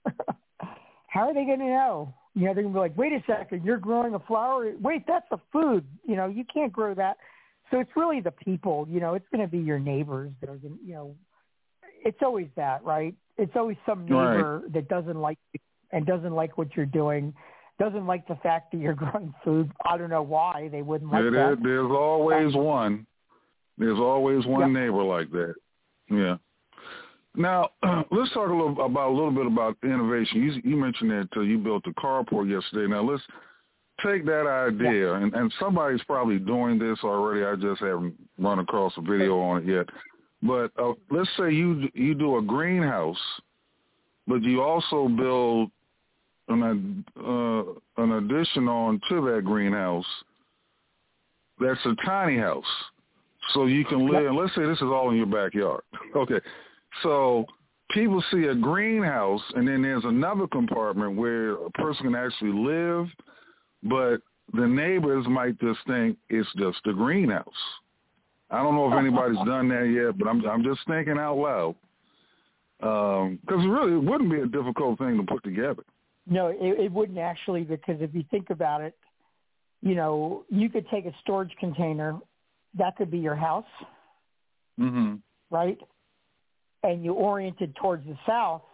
how are they going to know? You know, they're going to be like, wait a second, you're growing a flower? Wait, that's a food. You know, you can't grow that. So it's really the people, you know, it's going to be your neighbors that are going to, you know, it's always that, right? It's always some neighbor right. that doesn't like you and doesn't like what you're doing, doesn't like the fact that you're growing food. I don't know why they wouldn't like it, that. It, there's always uh, one. There's always one yep. neighbor like that. Yeah. Now, uh, let's talk a little about a little bit about innovation. You, you mentioned that uh, you built a carport yesterday. Now, let's take that idea, yeah. and, and somebody's probably doing this already. I just haven't run across a video on it yet. But uh, let's say you you do a greenhouse, but you also build an, uh, an addition on to that greenhouse that's a tiny house. So you can live, and let's say this is all in your backyard. Okay. So people see a greenhouse, and then there's another compartment where a person can actually live, but the neighbors might just think it's just a greenhouse. I don't know if anybody's done that yet, but I'm I'm just thinking out loud. Because um, really, it wouldn't be a difficult thing to put together. No, it, it wouldn't actually, because if you think about it, you know, you could take a storage container, that could be your house, mm-hmm. right? And you orient it towards the south,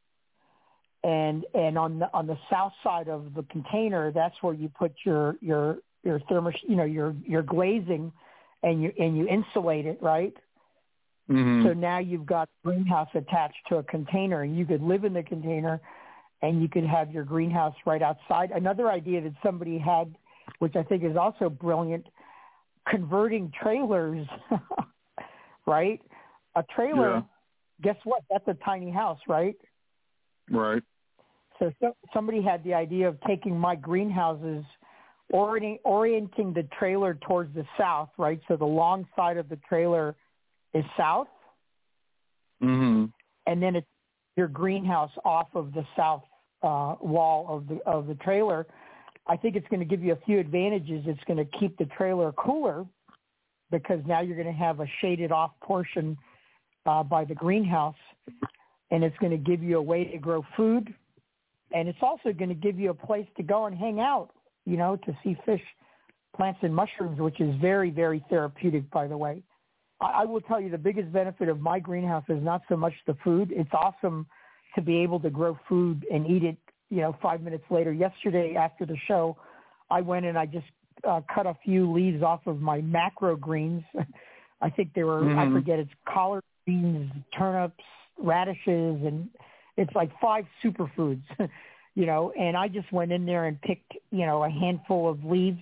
and and on the on the south side of the container, that's where you put your your your thermos, you know, your your glazing, and you and you insulate it, right? Mm-hmm. So now you've got greenhouse attached to a container, and you could live in the container, and you could have your greenhouse right outside. Another idea that somebody had, which I think is also brilliant, converting trailers, right? A trailer, yeah. Guess what? That's a tiny house, right? Right. So, so somebody had the idea of taking my greenhouses, orienting, orienting the trailer towards the south, right? So the long side of the trailer is south, mm-hmm. and then it's your greenhouse off of the south uh, wall of the of the trailer. I think it's going to give you a few advantages. It's going to keep the trailer cooler because now you're going to have a shaded off portion uh, by the greenhouse, and it's going to give you a way to grow food, and it's also going to give you a place to go and hang out, you know, to see fish, plants, and mushrooms, which is very, very therapeutic, by the way. I will tell you the biggest benefit of my greenhouse is not so much the food. It's awesome to be able to grow food and eat it, you know, five minutes later. Yesterday after the show, I went and I just uh, cut a few leaves off of my macro greens. I think they were, mm-hmm. I forget, it's collard greens, turnips, radishes, and it's like five superfoods, you know, and I just went in there and picked, you know, a handful of leaves.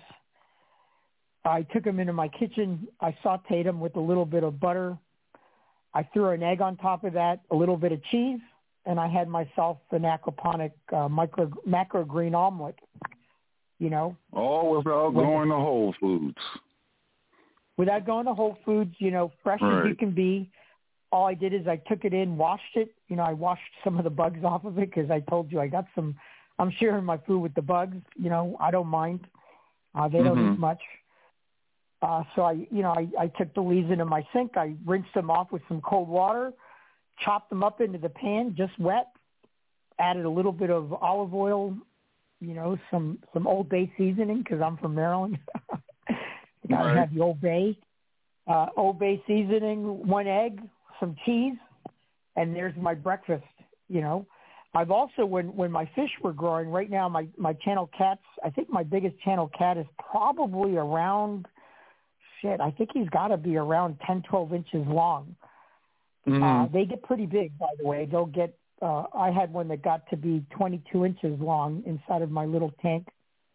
I took them into my kitchen. I sauteed them with a little bit of butter. I threw an egg on top of that, a little bit of cheese, and I had myself an aquaponic uh, micro macro green omelet. You know, all without when, going to Whole Foods. Without going to Whole Foods, you know, fresh right. as you can be. All I did is I took it in, washed it. You know, I washed some of the bugs off of it because I told you I got some. I'm sharing my food with the bugs. You know, I don't mind. Uh, they don't mm-hmm. eat much. Uh, so I, you know, I, I took the leaves into my sink. I rinsed them off with some cold water, chopped them up into the pan, just wet, added a little bit of olive oil, you know, some, some Old Bay seasoning because I'm from Maryland. Got to right. have the Old Bay. Uh, Old Bay seasoning, one egg, some cheese, and there's my breakfast, you know. I've also, when, when my fish were growing, right now my, my channel cats, I think my biggest channel cat is probably around – Shit, I think he's got to be around ten, twelve inches long. Mm-hmm. Uh, they get pretty big, by the way. They'll get, uh, I had one that got to be twenty-two inches long inside of my little tank.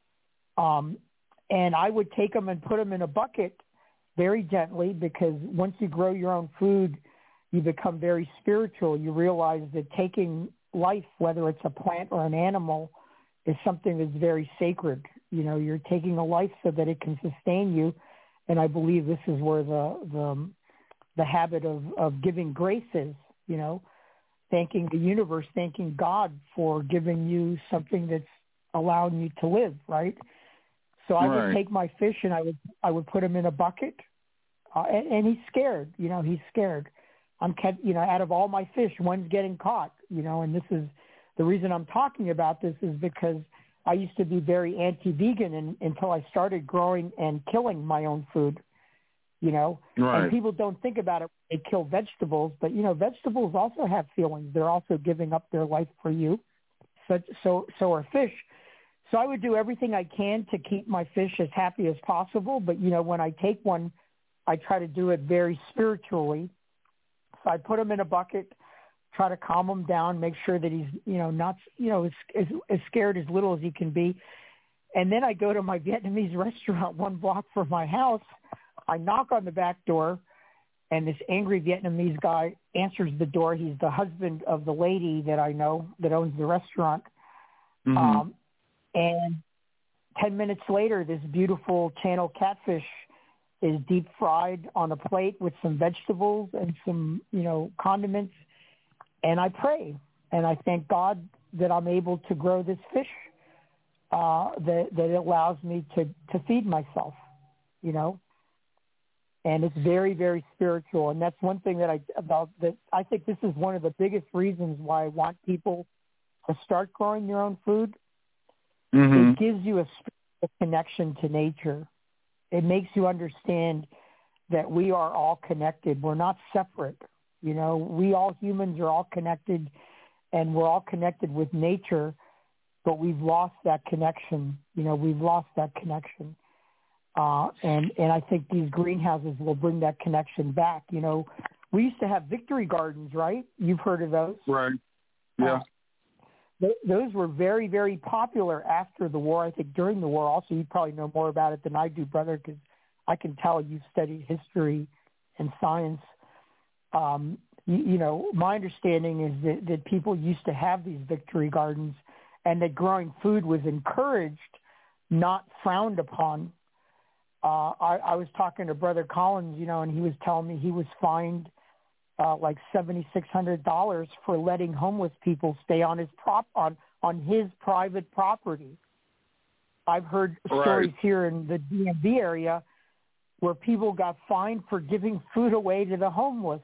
Um, and I would take them and put them in a bucket very gently because once you grow your own food, you become very spiritual. You realize that taking life, whether it's a plant or an animal, is something that's very sacred. You know, you're taking a life so that it can sustain you. And I believe this is where the the, the habit of, of giving grace is, you know, thanking the universe, thanking God for giving you something that's allowing you to live, right? So I right. would take my fish and I would I would put him in a bucket, uh, and, and he's scared, you know, he's scared. I'm kept, you know, out of all my fish, one's getting caught, you know, and this is the reason I'm talking about this is because I used to be very anti-vegan and, until I started growing and killing my own food, you know. Right. And people don't think about it when they kill vegetables, but, you know, vegetables also have feelings. They're also giving up their life for you. So, so, so are fish. So I would do everything I can to keep my fish as happy as possible. But, you know, when I take one, I try to do it very spiritually. So I put him in a bucket, try to calm him down, make sure that he's, you know, not, you know, as, as, as scared as little as he can be. And then I go to my Vietnamese restaurant one block from my house. I knock on the back door, and this angry Vietnamese guy answers the door. He's the husband of the lady that I know that owns the restaurant. Mm-hmm. Um, and ten minutes later, this beautiful channel catfish is deep fried on a plate with some vegetables and some, you know, condiments. And I pray, and I thank God that I'm able to grow this fish, uh, that, that it allows me to, to feed myself, you know. And it's very, very spiritual. And that's one thing that I about that I think this is one of the biggest reasons why I want people to start growing their own food. Mm-hmm. It gives you a spiritual connection to nature. It makes you understand that we are all connected. We're not separate. You know, we all humans are all connected, and we're all connected with nature, but we've lost that connection. You know, we've lost that connection. Uh, and, and I think these greenhouses will bring that connection back. You know, we used to have victory gardens, right? You've heard of those? Right. Yeah. Uh, th- those were very, very popular after the war. I think during the war also, you probably know more about it than I do, brother, because I can tell you studied history and science. Um, you, you know, my understanding is that, that people used to have these victory gardens and that growing food was encouraged, not frowned upon. Uh, I, I was talking to Brother Collins, you know, and he was telling me he was fined uh, like seven thousand six hundred dollars for letting homeless people stay on his prop on, on his private property. I've heard right. stories here in the D M V area where people got fined for giving food away to the homeless.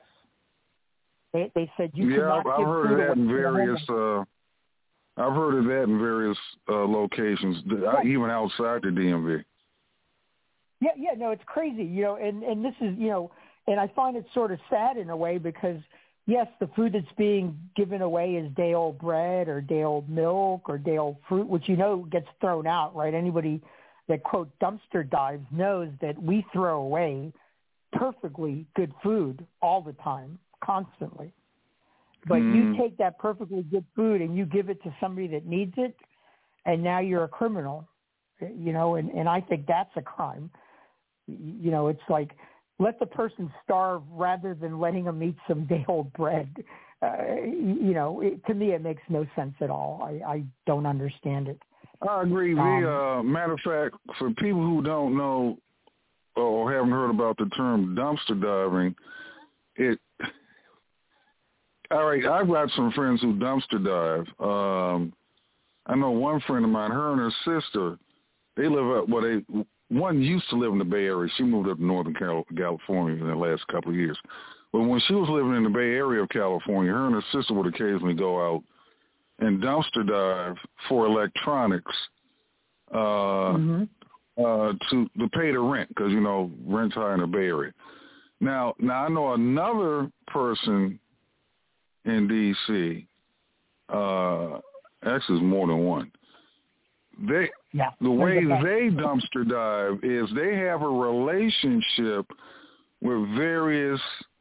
They, they said you yeah, cannot I've give heard food of that away in to the various. homeless. Uh, I've heard of that in various uh, locations, Yeah. even outside the D M V. Yeah, yeah, no, it's crazy, you know, and, and this is, you know, and I find it sort of sad in a way because, yes, the food that's being given away is day-old bread or day-old milk or day-old fruit, which, you know, gets thrown out, right? Anybody that, quote, dumpster dives knows that we throw away perfectly good food all the time, constantly. But mm. you take that perfectly good food and you give it to somebody that needs it, and now you're a criminal, you know, and, and I think that's a crime. You know, it's like let the person starve rather than letting them eat some day-old bread. Uh, you know, it, to me, it makes no sense at all. I, I don't understand it. I agree. Um, the uh, matter of fact, for people who don't know or haven't heard about the term dumpster diving, it. All right, I've got some friends who dumpster dive. Um, I know one friend of mine, her and her sister, they live up. Well, they one used to live in the Bay Area. She moved up to Northern California in the last couple of years. But when she was living in the Bay Area of California, her and her sister would occasionally go out and dumpster dive for electronics uh, mm-hmm. uh, to to pay the rent because you know rent's high in the Bay Area. Now, now I know another person in D C. Uh, actually, there's more than one. They yeah, the way they dumpster dive is they have a relationship with various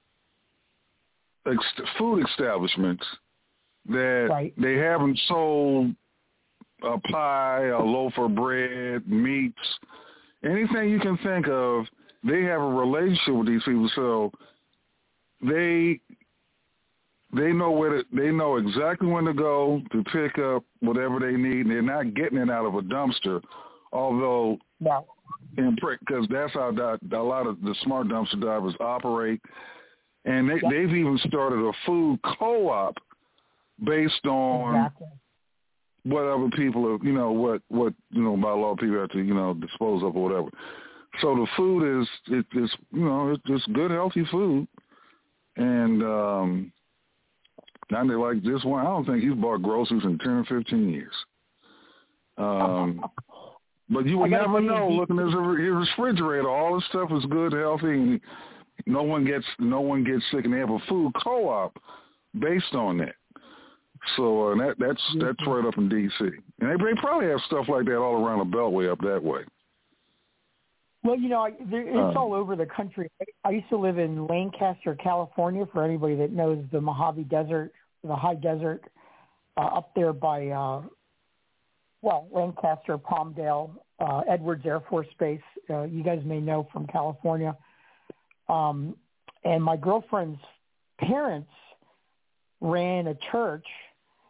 ex- food establishments that right. they haven't sold a pie, a loaf of bread, meats, anything you can think of. They have a relationship with these people, so they they know where to, they know exactly when to go to pick up whatever they need. And they're not getting it out of a dumpster, although no. because that's how that, a lot of the smart dumpster divers operate. And they, yep. they've even started a food co-op based on exactly. what other people are, you know, what, what, you know, by law people have to, you know, dispose of or whatever. So the food is, it, it's, you know, it's just good, healthy food. And um, now they're like this one, I don't think he's bought groceries in ten or fifteen years. Um, but you would never know looking at his refrigerator. All this stuff is good, healthy, and no one gets no one gets sick. And they have a food co-op based on that. So uh, that that's mm-hmm. that's right up in D C. And they, they probably have stuff like that all around the Beltway up that way. Well, you know, I, there, it's uh, all over the country. I used to live in Lancaster, California, for anybody that knows the Mojave Desert, the high desert, uh, up there by, uh, well, Lancaster, Palmdale, uh, Edwards Air Force Base. Uh, you guys may know from California. Um, and my girlfriend's parents ran a church,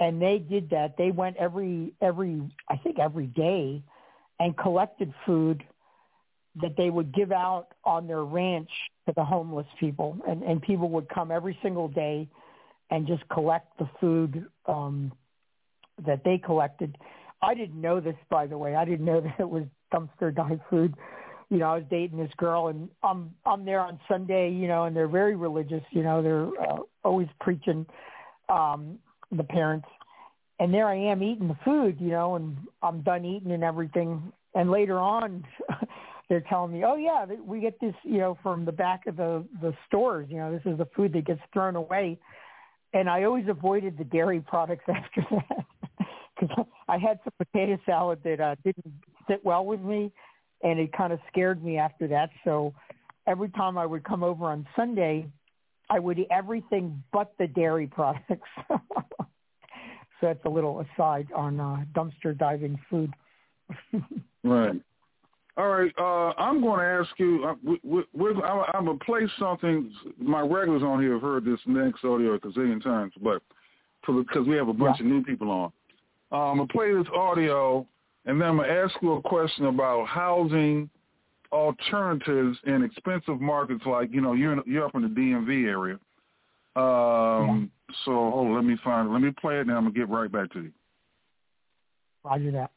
and they did that. They went every every I think every day and collected food that they would give out on their ranch to the homeless people, and and people would come every single day and just collect the food um, that they collected. I didn't know this, by the way. I didn't know that it was dumpster dive food. You know, I was dating this girl, and I'm I'm there on Sunday, you know, and they're very religious. You know, they're uh, always preaching, um, the parents. And there I am eating the food, you know, and I'm done eating and everything. And later on, they're telling me, oh, yeah, we get this, you know, from the back of the, the stores. You know, this is the food that gets thrown away. And I always avoided the dairy products after that because I had some potato salad that uh, didn't sit well with me, and it kind of scared me after that. So every time I would come over on Sunday, I would eat everything but the dairy products. So that's a little aside on uh, dumpster diving food. Right. All right. Uh, I'm going to ask you, uh, we, we, we're, I'm going to play something. My regulars on here have heard this next audio a gazillion times, but because we have a bunch yeah. of new people on. Uh, I'm going to play this audio, and then I'm going to ask you a question about housing alternatives in expensive markets like, you know, you're, in, you're up in the D M V area. Um, yeah. So hold on, let me find it. Let me play it, and I'm going to get right back to you. Roger that.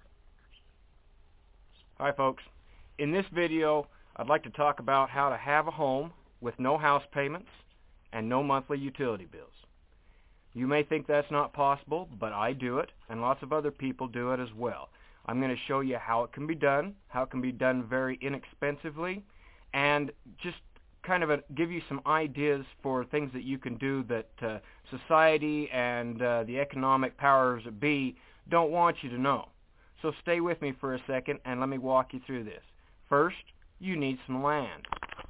Hi, folks. In this video, I'd like to talk about how to have a home with no house payments and no monthly utility bills. You may think that's not possible, but I do it, and lots of other people do it as well. I'm going to show you how it can be done, how it can be done very inexpensively, and just kind of a, give you some ideas for things that you can do that uh, society and uh, the economic powers that be don't want you to know. So stay with me for a second and let me walk you through this. First, you need some land.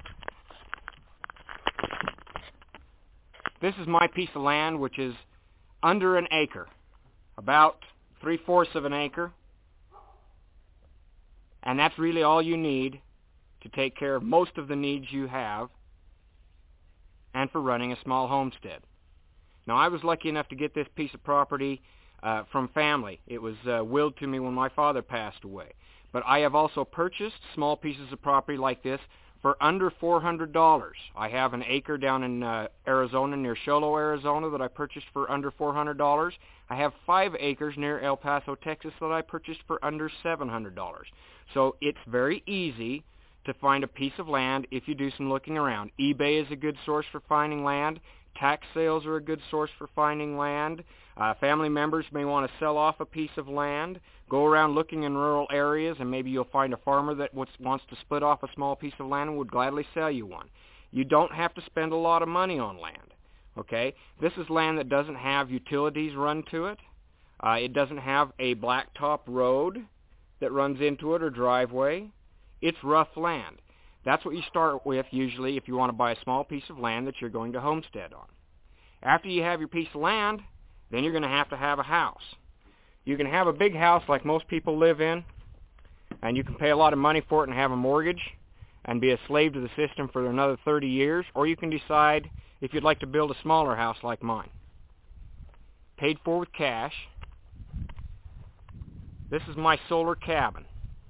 This is my piece of land, which is under an acre, about three-fourths of an acre, and that's really all you need to take care of most of the needs you have and for running a small homestead. Now, I was lucky enough to get this piece of property uh, from family. It was uh, willed to me when my father passed away. But I have also purchased small pieces of property like this for under four hundred dollars. I have an acre down in uh, Arizona, near Show Low, Arizona, that I purchased for under four hundred dollars. I have five acres near El Paso, Texas, that I purchased for under seven hundred dollars. So it's very easy to find a piece of land if you do some looking around. eBay is a good source for finding land. Tax sales are a good source for finding land. Uh, family members may want to sell off a piece of land. Go around looking in rural areas, and maybe you'll find a farmer that wants to split off a small piece of land and would gladly sell you one. You don't have to spend a lot of money on land, okay? This is land that doesn't have utilities run to it. Uh, it doesn't have a blacktop road that runs into it or driveway. It's rough land. That's what you start with usually if you want to buy a small piece of land that you're going to homestead on. After you have your piece of land, then you're going to have to have a house. You can have a big house like most people live in, and you can pay a lot of money for it and have a mortgage and be a slave to the system for another thirty years, or you can decide if you'd like to build a smaller house like mine. Paid for with cash. This is my solar cabin.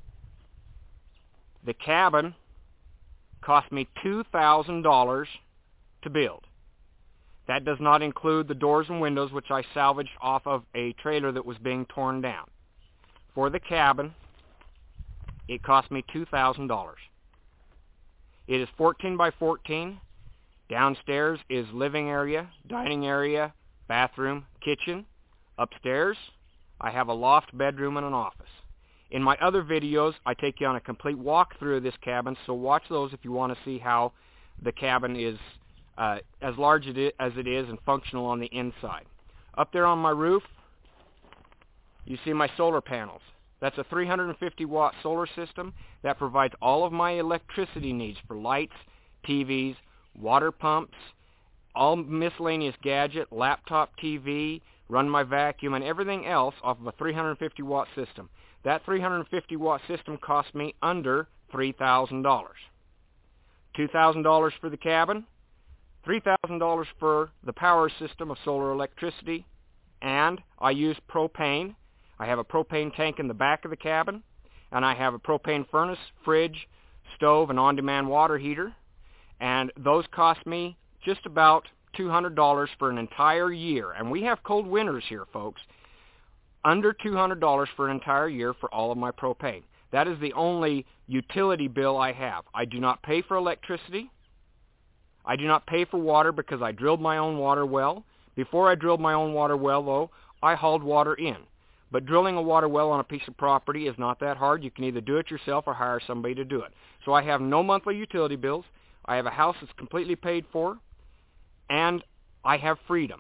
The cabin cost me two thousand dollars to build. That does not include the doors and windows, which I salvaged off of a trailer that was being torn down. For the cabin, it cost me two thousand dollars. It is fourteen by fourteen. Downstairs is living area, dining area, bathroom, kitchen. Upstairs, I have a loft, bedroom, and an office. In my other videos, I take you on a complete walkthrough of this cabin, so watch those if you want to see how the cabin is uh, as large as it is and functional on the inside. Up there on my roof, you see my solar panels. That's a three hundred fifty watt solar system that provides all of my electricity needs for lights, T Vs, water pumps, all miscellaneous gadget, laptop T V, run my vacuum, and everything else off of a three hundred fifty watt system. That three hundred fifty watt system cost me under three thousand dollars. two thousand dollars for the cabin, three thousand dollars for the power system of solar electricity, and I use propane. I have a propane tank in the back of the cabin, and I have a propane furnace, fridge, stove, and on-demand water heater, and those cost me just about two hundred dollars for an entire year. And we have cold winters here, folks. Under two hundred dollars for an entire year for all of my propane. That is the only utility bill I have. I do not pay for electricity. I do not pay for water because I drilled my own water well. Before I drilled my own water well, though, I hauled water in. But drilling a water well on a piece of property is not that hard. You can either do it yourself or hire somebody to do it. So I have no monthly utility bills. I have a house that's completely paid for. And I have freedom.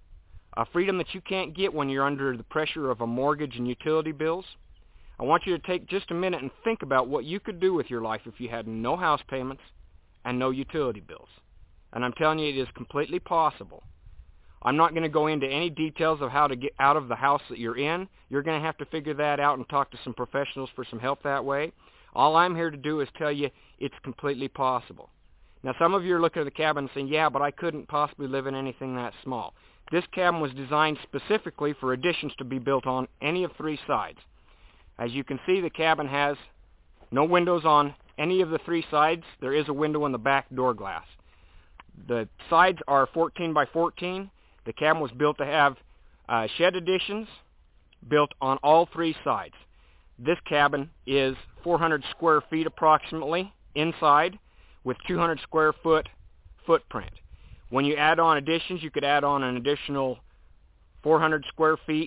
A freedom that you can't get when you're under the pressure of a mortgage and utility bills. I want you to take just a minute and think about what you could do with your life if you had no house payments and no utility bills. And I'm telling you, it is completely possible. I'm not going to go into any details of how to get out of the house that you're in. You're going to have to figure that out and talk to some professionals for some help that way. All I'm here to do is tell you it's completely possible. Now, some of you are looking at the cabin and saying, yeah, but I couldn't possibly live in anything that small. This cabin was designed specifically for additions to be built on any of three sides. As you can see, the cabin has no windows on any of the three sides. There is a window in the back door glass. The sides are fourteen by fourteen. The cabin was built to have uh, shed additions built on all three sides. This cabin is four hundred square feet approximately inside with two hundred square foot footprint. When you add on additions, you could add on an additional four hundred square feet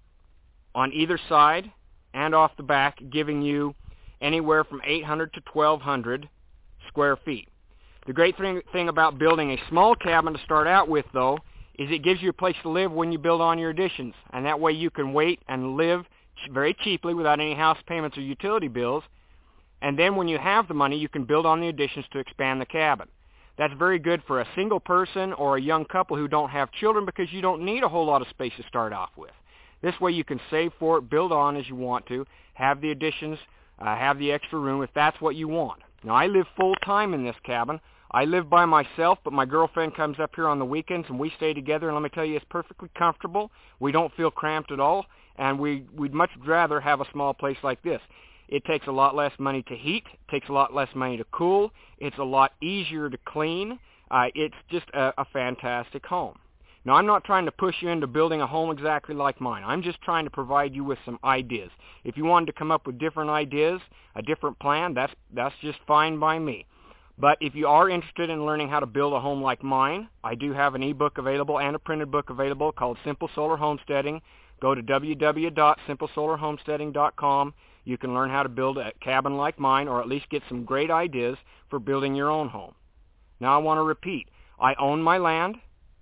on either side and off the back, giving you anywhere from eight hundred to twelve hundred square feet. The great thing, thing about building a small cabin to start out with, though, is it gives you a place to live when you build on your additions. And that way you can wait and live very cheaply without any house payments or utility bills. And then when you have the money, you can build on the additions to expand the cabin. That's very good for a single person or a young couple who don't have children because you don't need a whole lot of space to start off with. This way you can save for it, build on as you want to, have the additions, uh, have the extra room if that's what you want. Now, I live full-time in this cabin. I live by myself, but my girlfriend comes up here on the weekends, and we stay together, and let me tell you, it's perfectly comfortable. We don't feel cramped at all, and we, we'd much rather have a small place like this. It takes a lot less money to heat. It takes a lot less money to cool. It's a lot easier to clean. Uh, it's just a, a fantastic home. Now, I'm not trying to push you into building a home exactly like mine. I'm just trying to provide you with some ideas. If you wanted to come up with different ideas, a different plan, that's, that's just fine by me. But if you are interested in learning how to build a home like mine, I do have an ebook available and a printed book available called Simple Solar Homesteading. Go to w w w dot simple solar homesteading dot com. You can learn how to build a cabin like mine, or at least get some great ideas for building your own home. Now, I want to repeat. I own my land.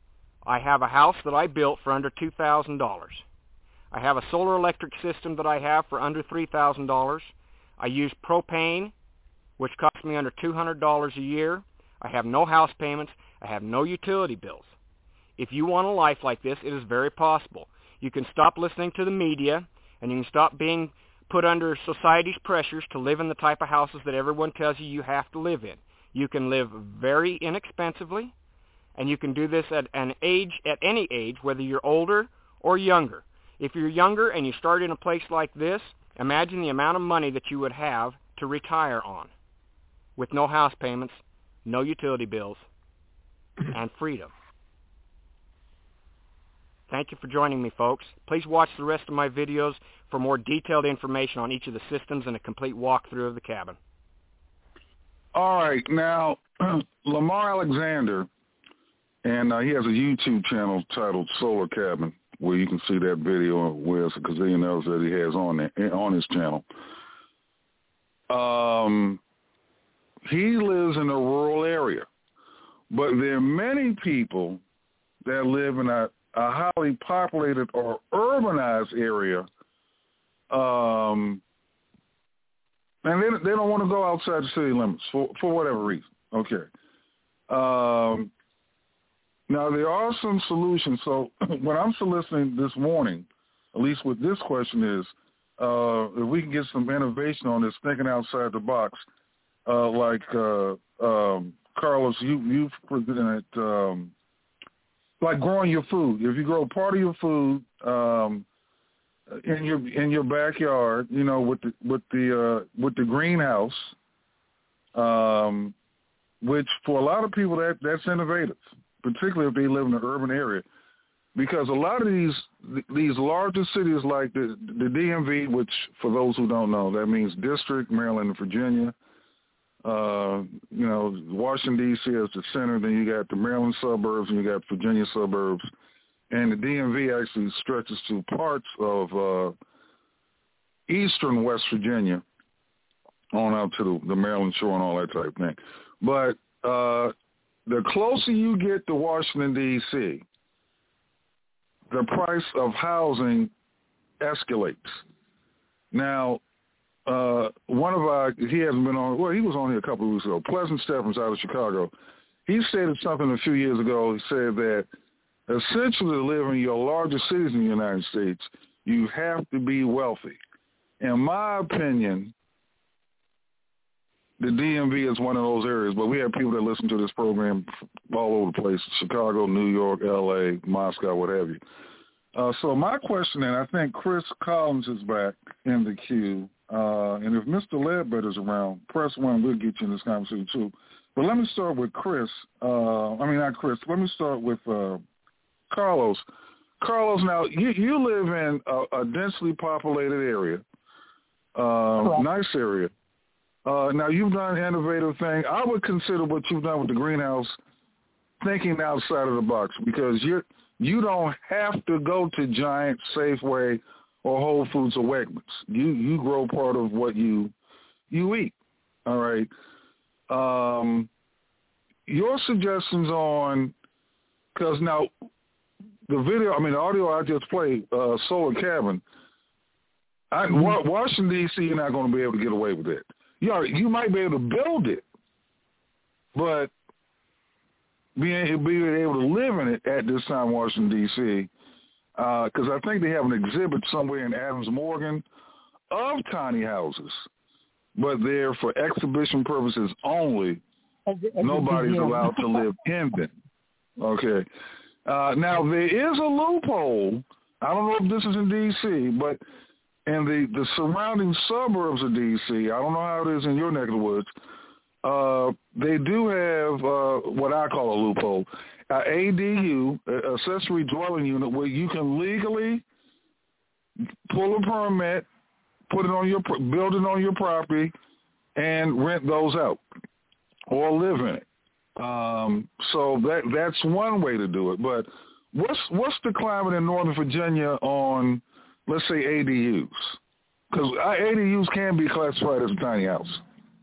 I have a house that I built for under two thousand dollars. I have a solar electric system that I have for under three thousand dollars. I use propane, which costs me under two hundred dollars a year. I have no house payments. I have no utility bills. If you want a life like this, it is very possible. You can stop listening to the media, and you can stop being put under society's pressures to live in the type of houses that everyone tells you you have to live in. You can live very inexpensively, and you can do this at an age, at any age, whether you're older or younger. If you're younger and you start in a place like this, imagine the amount of money that you would have to retire on, with no house payments, no utility bills, and freedom. Thank you for joining me, folks. Please watch the rest of my videos for more detailed information on each of the systems and a complete walkthrough of the cabin. All right. Now, Lamar Alexander, and uh, he has a YouTube channel titled Solar Cabin, where you can see that video, where there's a gazillion others that he has on there, on his channel. Um, he lives in a rural area, but there are many people that live in a, a highly populated or urbanized area, um, and they, they don't want to go outside the city limits for, for whatever reason. Okay. Um, now, there are some solutions. So what I'm soliciting this morning, at least with this question, is uh, if we can get some innovation on this, thinking outside the box, uh, like uh, um, Carlos, you, you've presented um, like growing your food. If you grow part of your food um, in your in your backyard, you know, with the with the uh, with the greenhouse, um, which for a lot of people that that's innovative, particularly if they live in an urban area, because a lot of these these larger cities like the the D M V, which for those who don't know, that means District, Maryland, and Virginia. Uh, you know, Washington, D C is the center. Then you got the Maryland suburbs and you got Virginia suburbs. And the D M V actually stretches to parts of uh, eastern West Virginia on out to the, the Maryland shore and all that type of thing. But uh, the closer you get to Washington, D C, the price of housing escalates. Now, Uh, one of our, he hasn't been on, well, he was on here a couple of weeks ago, Pleasant Stephens out of Chicago. He stated something a few years ago. He said that essentially to live in your largest cities in the United States, you have to be wealthy. In my opinion, the D M V is one of those areas, but we have people that listen to this program all over the place, Chicago, New York, L A, Moscow, what have you. Uh, so my question, and I think Chris Collins is back in the queue, uh, and if Mister Ledbetter's around, press one, we'll get you in this conversation too. But let me start with Chris. Uh, I mean, not Chris. Let me start with uh, Carlos. Carlos, now, you, you live in a, a densely populated area, uh, nice area. Uh, now, you've done an innovative thing. I would consider what you've done with the greenhouse thinking outside of the box, because you're You don't have to go to Giant, Safeway, or Whole Foods or Wegmans. You you grow part of what you you eat. All right. Um, your suggestions on, because now the video, I mean the audio I just played, uh, Solar Cabin. I, mm-hmm. Washington D C, you're not going to be able to get away with it. You know, you might be able to build it, but being, being able to live in it at this time, Washington, D C, because uh, I think they have an exhibit somewhere in Adams Morgan of tiny houses, but they're for exhibition purposes only. As, as Nobody's allowed to live in them. Okay. Uh, now, there is a loophole. I don't know if this is in D C, but in the, the surrounding suburbs of D C, I don't know how it is in your neck of the woods, Uh, they do have uh, what I call a loophole, uh, A D U, accessory dwelling unit, where you can legally pull a permit, put it on your build it on your property, and rent those out or live in it. Um, so that that's one way to do it. But what's what's the climate in Northern Virginia on, let's say, A D Us? Because A D Us can be classified as a tiny house.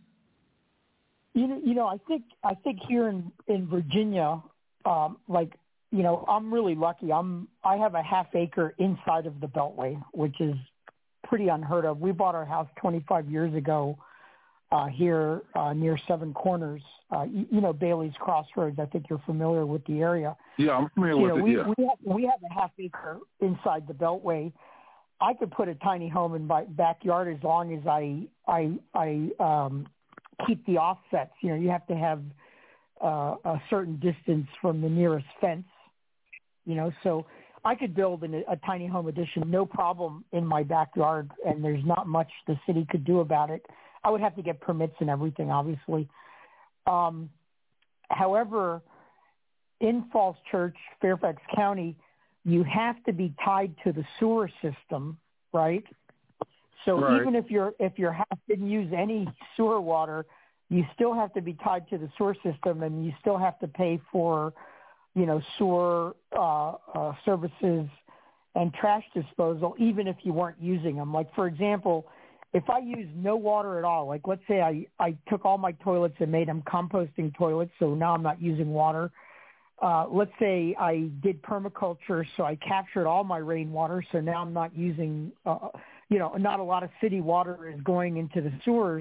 You know, you know, I think I think here in in Virginia, um, like you know, I'm really lucky. I'm I have a half acre inside of the Beltway, which is pretty unheard of. We bought our house twenty-five years ago uh, here uh, near Seven Corners. Uh, you, you know, Bailey's Crossroads. I think you're familiar with the area. Yeah, I'm familiar you with know, it. We, yeah. we have we have a half acre inside the Beltway. I could put a tiny home in my backyard as long as I I I. Um, keep the offsets. You know, you have to have uh, a certain distance from the nearest fence, you know, so I could build an, a tiny home addition, no problem, in my backyard, and there's not much the city could do about it. I would have to get permits and everything, obviously. Um, however, in Falls Church, Fairfax County, you have to be tied to the sewer system, right? So right. even if your if your house didn't use any sewer water, you still have to be tied to the sewer system, and you still have to pay for, you know, sewer uh, uh, services and trash disposal, even if you weren't using them. Like, for example, if I use no water at all, like let's say I, I took all my toilets and made them composting toilets, so now I'm not using water. Uh, let's say I did permaculture, so I captured all my rainwater, so now I'm not using uh, – you know, not a lot of city water is going into the sewers.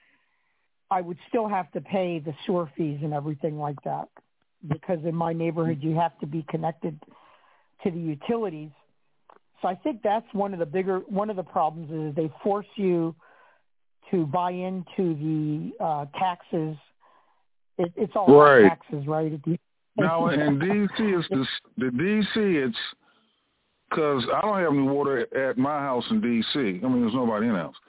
I would still have to pay the sewer fees and everything like that, because in my neighborhood you have to be connected to the utilities. So I think that's one of the bigger, one of the problems is they force you to buy into the uh, taxes. It, it's all right. about taxes, right? At the, Now in D C, it's the, the D C. It's because I don't have any water at my house in D C. I mean, there's nobody in the house,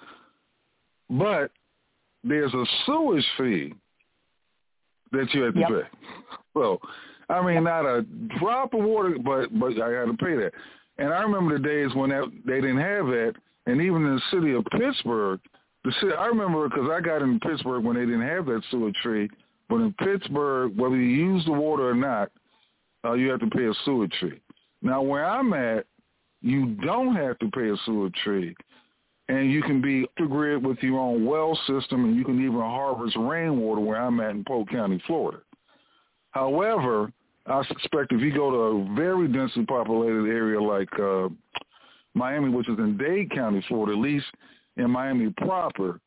but there's a sewage fee that you have to yep. pay. So, I mean, not a drop of water, but but I had to pay that. And I remember the days when that, they didn't have that, and even in the city of Pittsburgh, the city, I remember because I got in Pittsburgh when they didn't have that sewage fee. But in Pittsburgh, whether you use the water or not, uh, you have to pay a sewage fee. Now, where I'm at, you don't have to pay a sewage fee, and you can be off-grid with your own well system, and you can even harvest rainwater where I'm at in Polk County, Florida. However, I suspect if you go to a very densely populated area like uh, Miami, which is in Dade County, Florida, at least in Miami proper,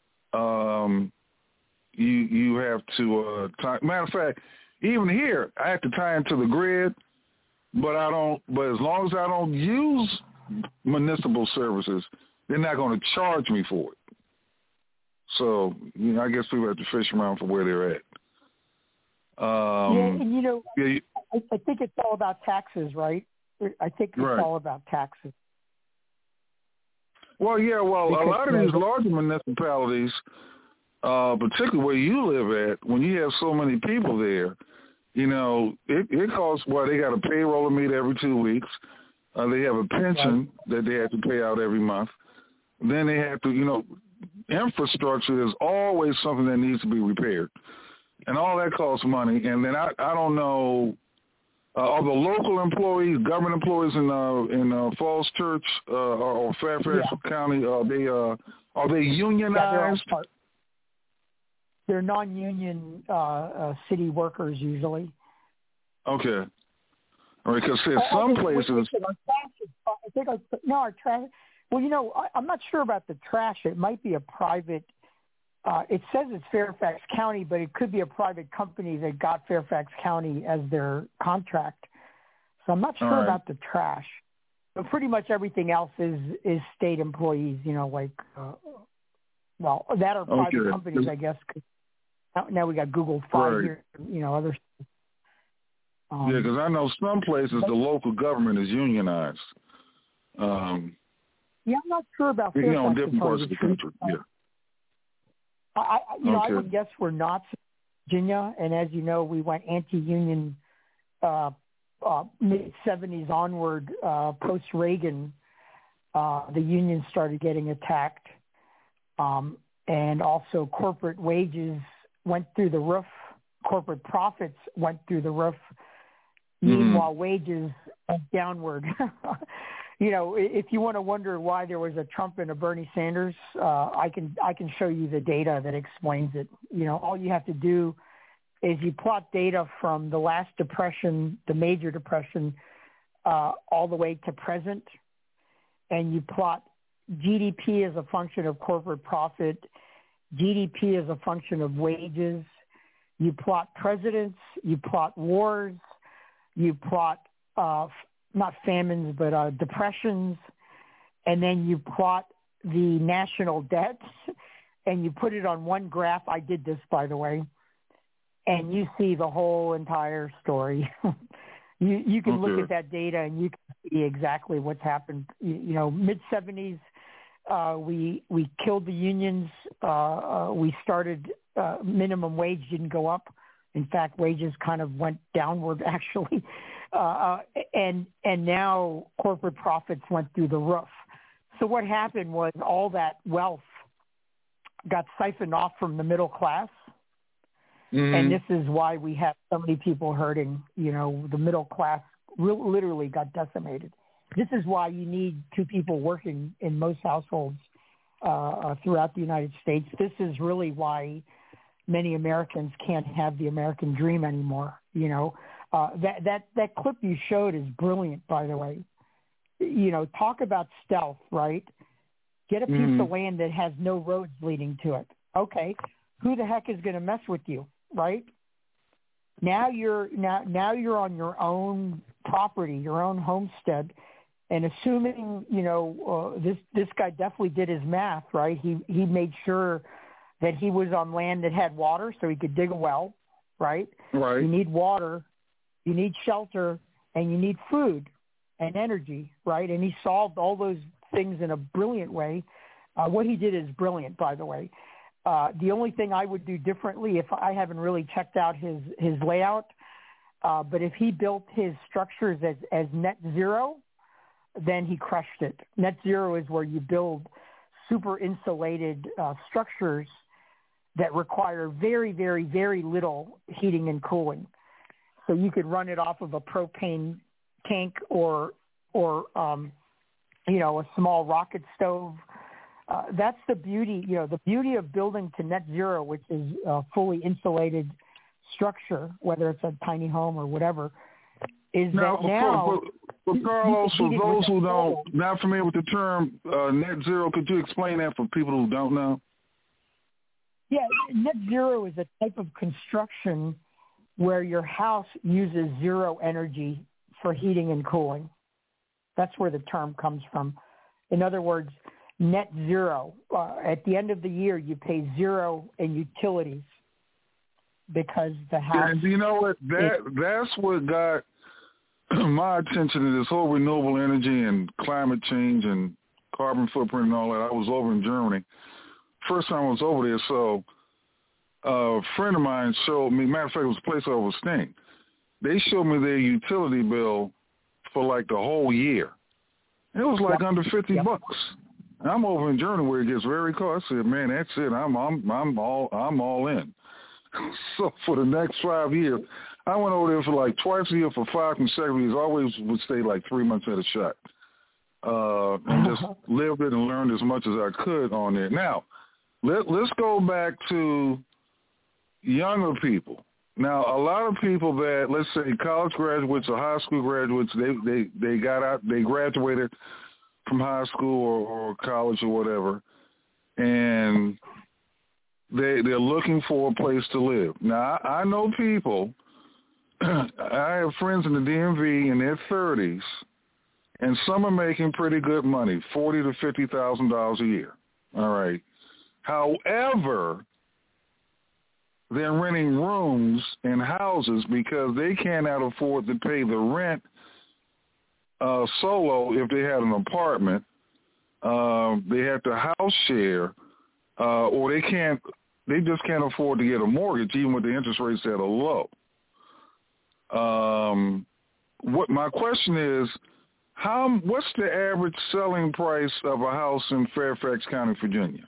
um, you you have to uh, tie. Matter of fact, even here, I have to tie into the grid, but I don't. But as long as I don't use municipal services, they're not going to charge me for it. So, you know, I guess people have to fish around for where they're at. Um, yeah, and you know, yeah, you, I, I think it's all about taxes, right? I think it's right. all about taxes. Well, yeah, well, because a lot of these larger municipalities, uh, particularly where you live at, when you have so many people there, you know, it, it costs, well, they got a payroll to meet every two weeks. Uh, they have a pension right. that they have to pay out every month. Then they have to, you know, infrastructure is always something that needs to be repaired. And all that costs money. And then I, I don't know, uh, are the local employees, government employees in uh, in uh, Falls Church uh, or, or Fairfax yeah. County, are they uh, are they unionized? Yeah, they're, they're non-union uh, uh, city workers usually. Okay. All right, because some places. I think I, no, our trash. Well, you know, I, I'm not sure about the trash. It might be a private. Uh, it says it's Fairfax County, but it could be a private company that got Fairfax County as their contract. So I'm not sure right. about the trash. But pretty much everything else is, is state employees, you know, like, uh, well, that are private okay. companies, I guess. Now, now we got Google Five right. here, you know, other stuff. Um, yeah, because I know some places but, the local government is unionized. Um, yeah, I'm not sure about Fairfax. You know, in different parts of the country, yeah. I, you know, okay. I would guess we're not Virginia, and as you know, we went anti-union uh, uh, mid seventies onward, uh, post-Reagan. Uh, the unions started getting attacked, um, and also corporate wages went through the roof. Corporate profits went through the roof. Mm-hmm. Meanwhile, wages went downward. You know, if you want to wonder why there was a Trump and a Bernie Sanders, uh, I can I can show you the data that explains it. You know, all you have to do is you plot data from the last depression, the major depression, uh, all the way to present, and you plot G D P as a function of corporate profit, G D P as a function of wages. You plot presidents, you plot wars, you plot uh, not famines, but uh, depressions, and then you plot the national debts, and you put it on one graph. I did this, by the way, and you see the whole entire story. you you can okay. look at that data, and you can see exactly what's happened. You, you know, mid seventies, uh, we we killed the unions. Uh, uh, we started uh, minimum wage didn't go up. In fact, wages kind of went downward, actually. Uh, and and now corporate profits went through the roof. So what happened was all that wealth got siphoned off from the middle class. Mm-hmm. And this is why we have so many people hurting. You know, the middle class re- literally got decimated. This is why you need two people working in most households uh, throughout the United States. This is really why many Americans can't have the American dream anymore. You know, uh, that, that, that clip you showed is brilliant, by the way. You know, talk about stealth, right? Get a piece mm-hmm. of land that has no roads leading to it. Okay. Who the heck is going to mess with you, right? Now you're now, now you're on your own property, your own homestead, and assuming, you know, uh, this, this guy definitely did his math, right? He, he made sure that he was on land that had water so he could dig a well, right? Right. You need water. you need shelter, and you need food and energy, right? And he solved all those things in a brilliant way. Uh, what he did is brilliant, by the way. Uh, the only thing I would do differently, if I haven't really checked out his, his layout, uh, but if he built his structures as, as net zero, then he crushed it. Net zero is where you build super insulated uh, structures that require very, very, very little heating and cooling. So you could run it off of a propane tank or, or um, you know, a small rocket stove. Uh, that's the beauty, you know, the beauty of building to net zero, which is a fully insulated structure, whether it's a tiny home or whatever, is now, that now... For, for, for Carlos, for those who don't, not familiar with the term uh, net zero, could you explain that for people who don't know? Yeah, net zero is a type of construction where your house uses zero energy for heating and cooling. That's where the term comes from. In other words, net zero. Uh, at the end of the year, you pay zero in utilities because the house... And you know what? That it, That's what got my attention to this whole renewable energy and climate change and carbon footprint and all that. I was over in Germany. First time I was over there, so a friend of mine showed me, matter of fact, it was a place I was staying. They showed me their utility bill for like the whole year. It was like yep. under fifty yep. bucks. I'm over in Germany where it gets very cold. I said, man, that's it. I'm I'm I'm all I'm all in. So for the next five years, I went over there for like twice a year for five consecutive years. Always would stay like three months at a shot, uh, and just lived it and learned as much as I could on it. Now, let let's go back to younger people. Now, a lot of people that, let's say, college graduates or high school graduates, they they, they got out, they graduated from high school or, or college or whatever, and they they're looking for a place to live. Now, I, I know people. I have friends in the D M V in their thirties, and some are making pretty good money, forty to fifty thousand dollars a year. All right. However, they're renting rooms in houses because they cannot afford to pay the rent uh, solo if they had an apartment. Uh, they have to house share, uh, or they can't. They just can't afford to get a mortgage, even with the interest rates that are low. Um, what my question is, how? What's the average selling price of a house in Fairfax County, Virginia?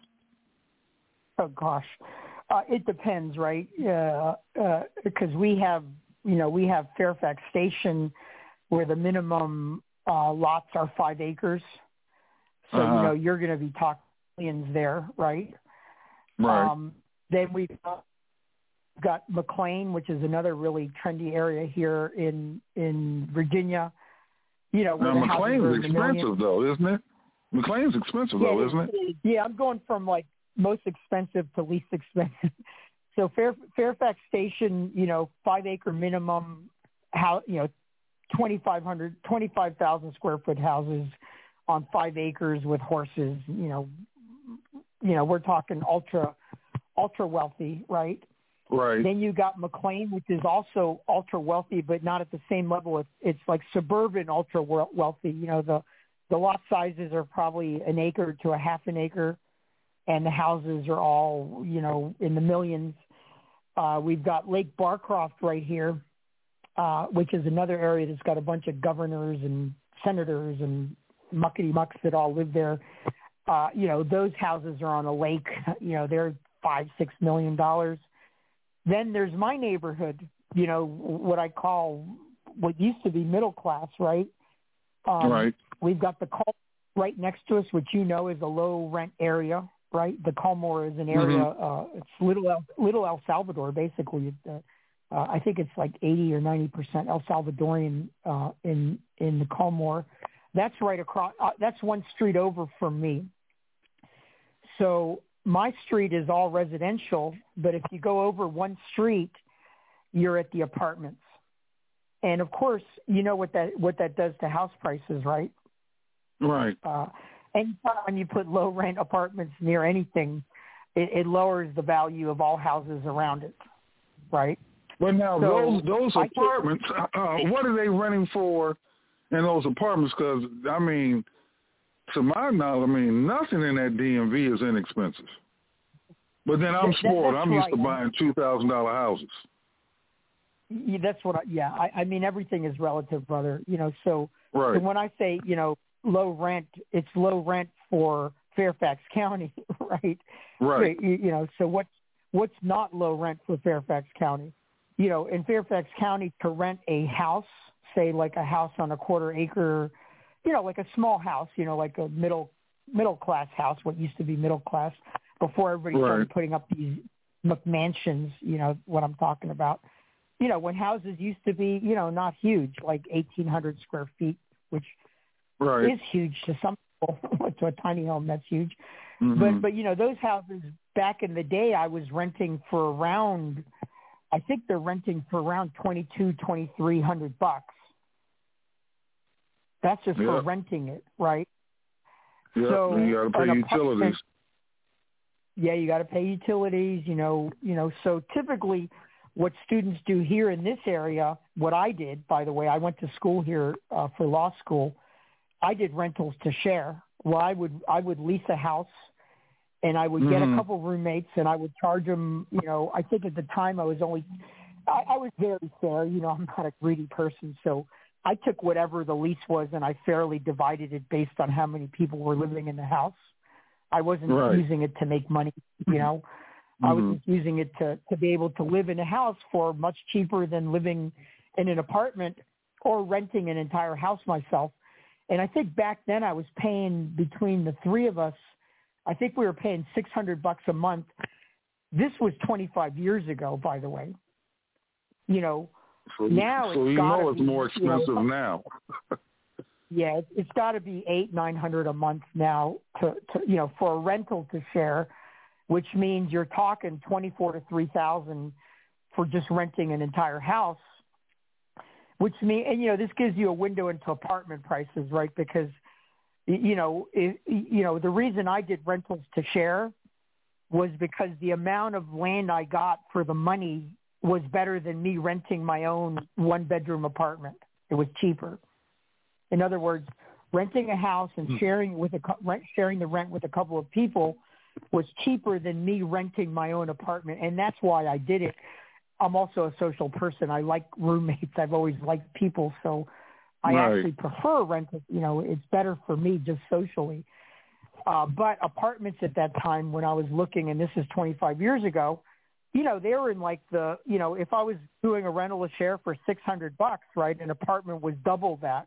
Oh gosh. Uh, it depends, right? Uh, uh, because we have, you know, we have Fairfax Station where the minimum uh, lots are five acres. So, uh-huh. you know, you're going to be talking millions there, right? Right. Um, then we've got McLean, which is another really trendy area here in in Virginia. You know, now, McLean's expensive, though, isn't it? McLean's expensive, yeah, though, isn't it? Yeah, I'm going from, like, most expensive to least expensive. So Fair, Fairfax Station, you know, five acre minimum, how you know, twenty-five hundred, twenty-five thousand square foot houses on five acres with horses. You know, you know, we're talking ultra, ultra wealthy, right? Right. Then you got McLean, which is also ultra wealthy, but not at the same level. It's, it's like suburban ultra wealthy. You know, the the lot sizes are probably an acre to a half an acre. And the houses are all, you know, in the millions. Uh, we've got Lake Barcroft right here, uh, which is another area that's got a bunch of governors and senators and muckety-mucks that all live there. Uh, you know, those houses are on a lake. You know, they're five, six million dollars. Then there's my neighborhood, you know, what I call what used to be middle class, right? Um, right. We've got the Col right next to us, which you know is a low-rent area. Right, the Culmore is an area. Mm-hmm. Uh, it's little El, little El Salvador, basically. Uh, uh, I think it's like eighty or ninety percent El Salvadorian uh, in in the Culmore. That's right across. Uh, that's one street over from me. So my street is all residential, but if you go over one street, you're at the apartments. And of course, you know what that what that does to house prices, right? Right. Uh, Anytime you put low-rent apartments near anything, it, it lowers the value of all houses around it, right? But now So those those I apartments, uh, what are they renting for in those apartments? Because I mean, to my knowledge, I mean nothing in that D M V is inexpensive. But then I'm That- spoiled. that's I'm used right. to buying two thousand dollar houses. Yeah, that's what I, yeah, I, I mean, everything is relative, brother, you know, so, Right. so when I say, you know, low rent, it's low rent for Fairfax County, right? Right. You, you know, so what's, what's not low rent for Fairfax County? You know, in Fairfax County to rent a house, say like a house on a quarter acre, you know, like a small house, you know, like a middle, middle class house, what used to be middle class before everybody Right. started putting up these McMansions, you know, what I'm talking about. You know, when houses used to be, you know, not huge, like eighteen hundred square feet, which Right. is huge to some people. To a tiny home, that's huge. Mm-hmm. But, but you know, those houses back in the day, I was renting for around, I think they're renting for around twenty-two, twenty-three hundred bucks. That's just for Yep. renting it, right? Yeah, So and you got to pay an utilities. apartment- Yeah, you got to pay utilities, you know, you know, so typically what students do here in this area, what I did, by the way, I went to school here uh, for law school. I did rentals to share. Well, I would, I would lease a house and I would get Mhm. a couple roommates and I would charge them, you know, I think at the time I was only, I, I was very fair, you know, I'm not a greedy person. So I took whatever the lease was and I fairly divided it based on how many people were living in the house. I wasn't Right. using it to make money, you know. I was Mhm. just using it to, to be able to live in a house for much cheaper than living in an apartment or renting an entire house myself. And I think back then I was paying between the three of us, I think we were paying six hundred bucks a month. This was twenty-five years ago, by the way. You know, So, now so it's you gotta know it's be, more you know, expensive now. Yeah, it, it's got to be eight, nine hundred a month now to, to, you know, for a rental to share, which means you're talking twenty-four to three thousand for just renting an entire house. Which mean, and you know, this gives you a window into apartment prices, right? Because, you know, it, you know, the reason I did rentals to share was because the amount of land I got for the money was better than me renting my own one bedroom apartment. It was cheaper. In other words, renting a house and sharing with a rent, sharing the rent with a couple of people was cheaper than me renting my own apartment, and that's why I did it. I'm also a social person. I like roommates. I've always liked people, so I Right. actually prefer renting. You know, it's better for me just socially. Uh, but apartments at that time, when I was looking, and this is twenty-five years ago, you know, they were in like the, you know, if I was doing a rental a share for six hundred bucks, right, an apartment was double that.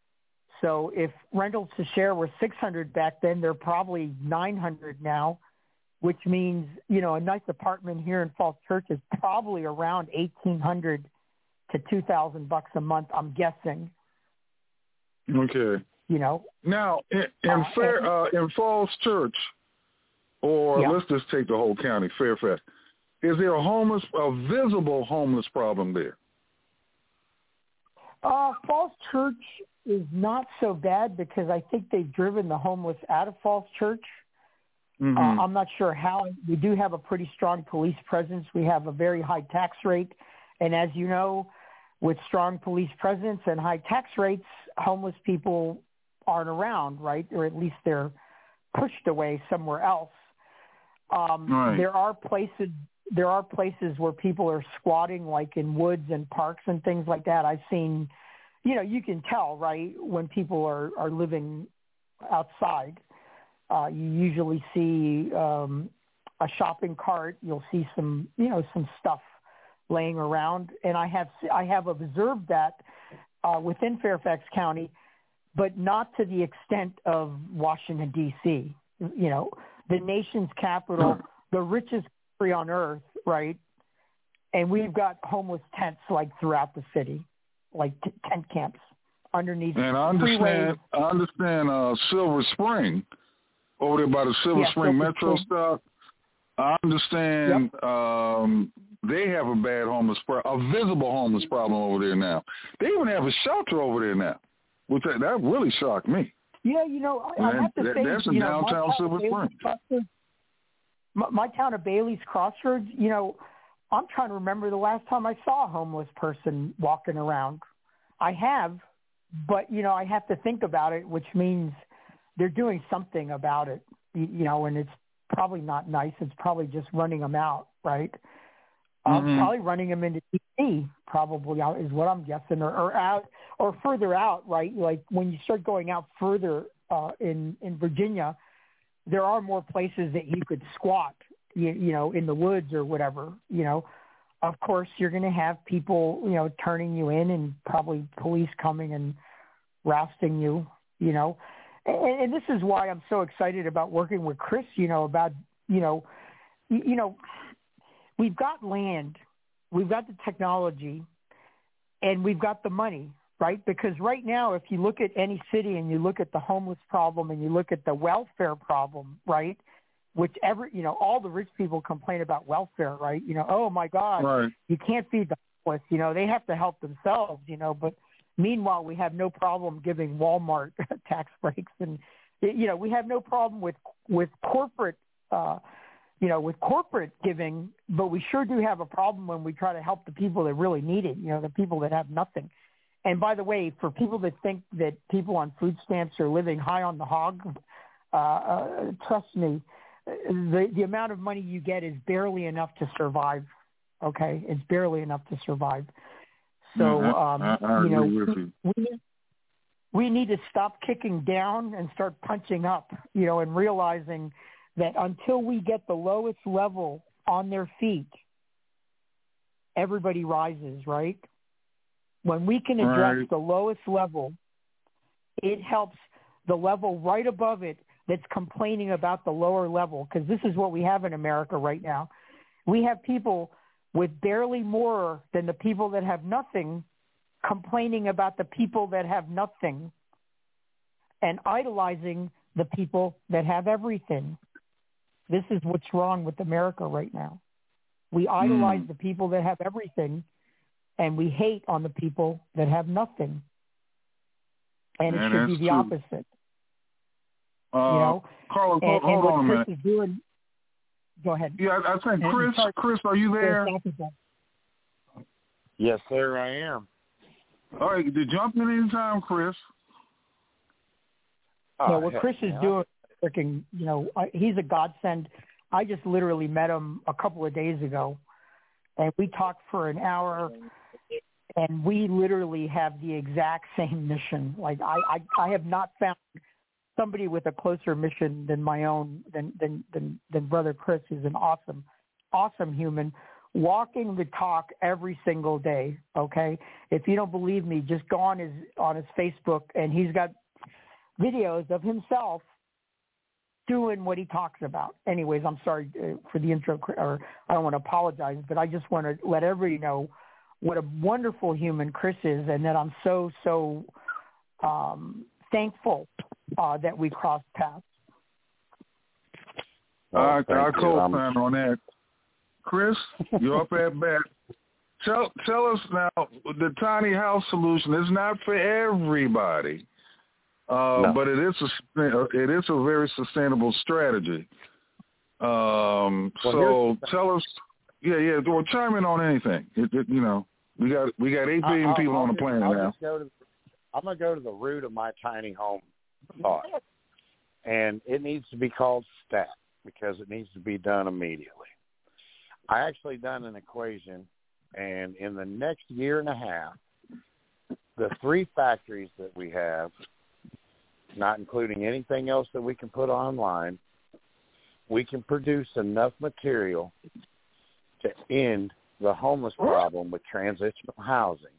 So if rentals to share were six hundred back then, they're probably nine hundred now, which means, you know, a nice apartment here in Falls Church is probably around eighteen hundred to two thousand bucks a month, I'm guessing. Okay. You know. Now, in, in Uh, Fair, and- uh, in Falls Church, or Yeah. let's just take the whole county, Fairfax, is there a homeless, a visible homeless problem there? Uh, Falls Church is not so bad because I think they've driven the homeless out of Falls Church. Mm-hmm. Uh, I'm not sure how. We do have a pretty strong police presence. We have a very high tax rate. And as you know, with strong police presence and high tax rates, homeless people aren't around, right? Or at least they're pushed away somewhere else. Um, Right. There are places there are places where people are squatting, like in woods and parks and things like that. I've seen, you know, you can tell, right, when people are, are living outside. Uh, you usually see um, a shopping cart. You'll see some, you know, some stuff laying around. And I have I have observed that uh, within Fairfax County, but not to the extent of Washington, D C You know, the nation's capital, the richest country on earth, right? And we've got homeless tents like throughout the city, like t- tent camps underneath And I understand, freeways. I understand uh, Silver Spring, over there by the Silver Yeah, Spring Silver Metro Spring. stop. I understand um, they have a bad homeless, pro- a visible homeless problem over there now. They even have a shelter over there now, which that, that really shocked me. Yeah, you know, I, I Man, have to that- say, that's in you know, my downtown town Silver of Bailey's Spring. Crossroads- My, my town of Bailey's Crossroads, you know, I'm trying to remember the last time I saw a homeless person walking around. I have, but, you know, I have to think about it, which means they're doing something about it, you, you know, and it's probably not nice. It's probably just running them out, right? Mm-hmm. Um, probably running them into D C, probably is what I'm guessing, or, or out or further out, right? Like when you start going out further uh, in in Virginia, there are more places that you could squat, you, you know, in the woods or whatever. You know, of course, you're going to have people, you know, turning you in and probably police coming and rousting you, you know. And, and this is why I'm so excited about working with Chris, you know, about, you know, you, you know, we've got land, we've got the technology, and we've got the money, right? Because right now, if you look at any city and you look at the homeless problem and you look at the welfare problem, right, which every, you know, all the rich people complain about welfare, right? You know, oh, my God, right. You can't feed the homeless. You know, they have to help themselves, you know, but meanwhile, we have no problem giving Walmart tax breaks. And, you know, we have no problem with, with corporate uh you know, with corporate giving, but we sure do have a problem when we try to help the people that really need it, you know, the people that have nothing. And by the way, for people that think that people on food stamps are living high on the hog, uh, uh, trust me, the, the amount of money you get is barely enough to survive, okay? It's barely enough to survive. So, um, I, I you know, you. we, we need to stop kicking down and start punching up, you know, and realizing that until we get the lowest level on their feet, everybody rises, right? When we can address right. the lowest level, it helps the level right above it that's complaining about the lower level, because this is what we have in America right now. We have people with barely more than the people that have nothing complaining about the people that have nothing and idolizing the people that have everything. This is what's wrong with America right now. We idolize mm. the people that have everything, and we hate on the people that have nothing. And Man, it should be the true. opposite. Uh, you know, Carlos, and, hold, hold and on a Chris minute. Is doing, go ahead. Yeah, I, I think Chris. And, Chris, are you there? Yes, sir, I am. All right, to jump in anytime, Chris. Oh, yeah, what Chris is man. doing. Freaking, you know, he's a godsend. I just literally met him a couple of days ago, and we talked for an hour, and we literally have the exact same mission. Like I, I, I have not found somebody with a closer mission than my own, than than than, than Brother Chris. He's an awesome, awesome human, walking the talk every single day. Okay, if you don't believe me, just go on his on his Facebook, and he's got videos of himself doing what he talks about. Anyways, I'm sorry uh, for the intro, or I don't want to apologize, but I just want to let everybody know what a wonderful human Chris is, and that I'm so, so um, thankful uh, that we crossed paths. Oh, I, I co-sign on that. Chris, you're up at bat. Tell, tell us now, the tiny house solution is not for everybody. Uh, no. But it is a it is a very sustainable strategy. Um, well, so tell us, yeah, yeah. Or chime in on anything. It, it, you know, we got we got eight billion I'll, people I'll, on the planet I'll now. Just go to, I'm gonna go to the root of my tiny home thought, and it needs to be called STAT because it needs to be done immediately. I actually done an equation, and in the next year and a half, the three factories that we have, not including anything else that we can put online, we can produce enough material to end the homeless problem with transitional housing.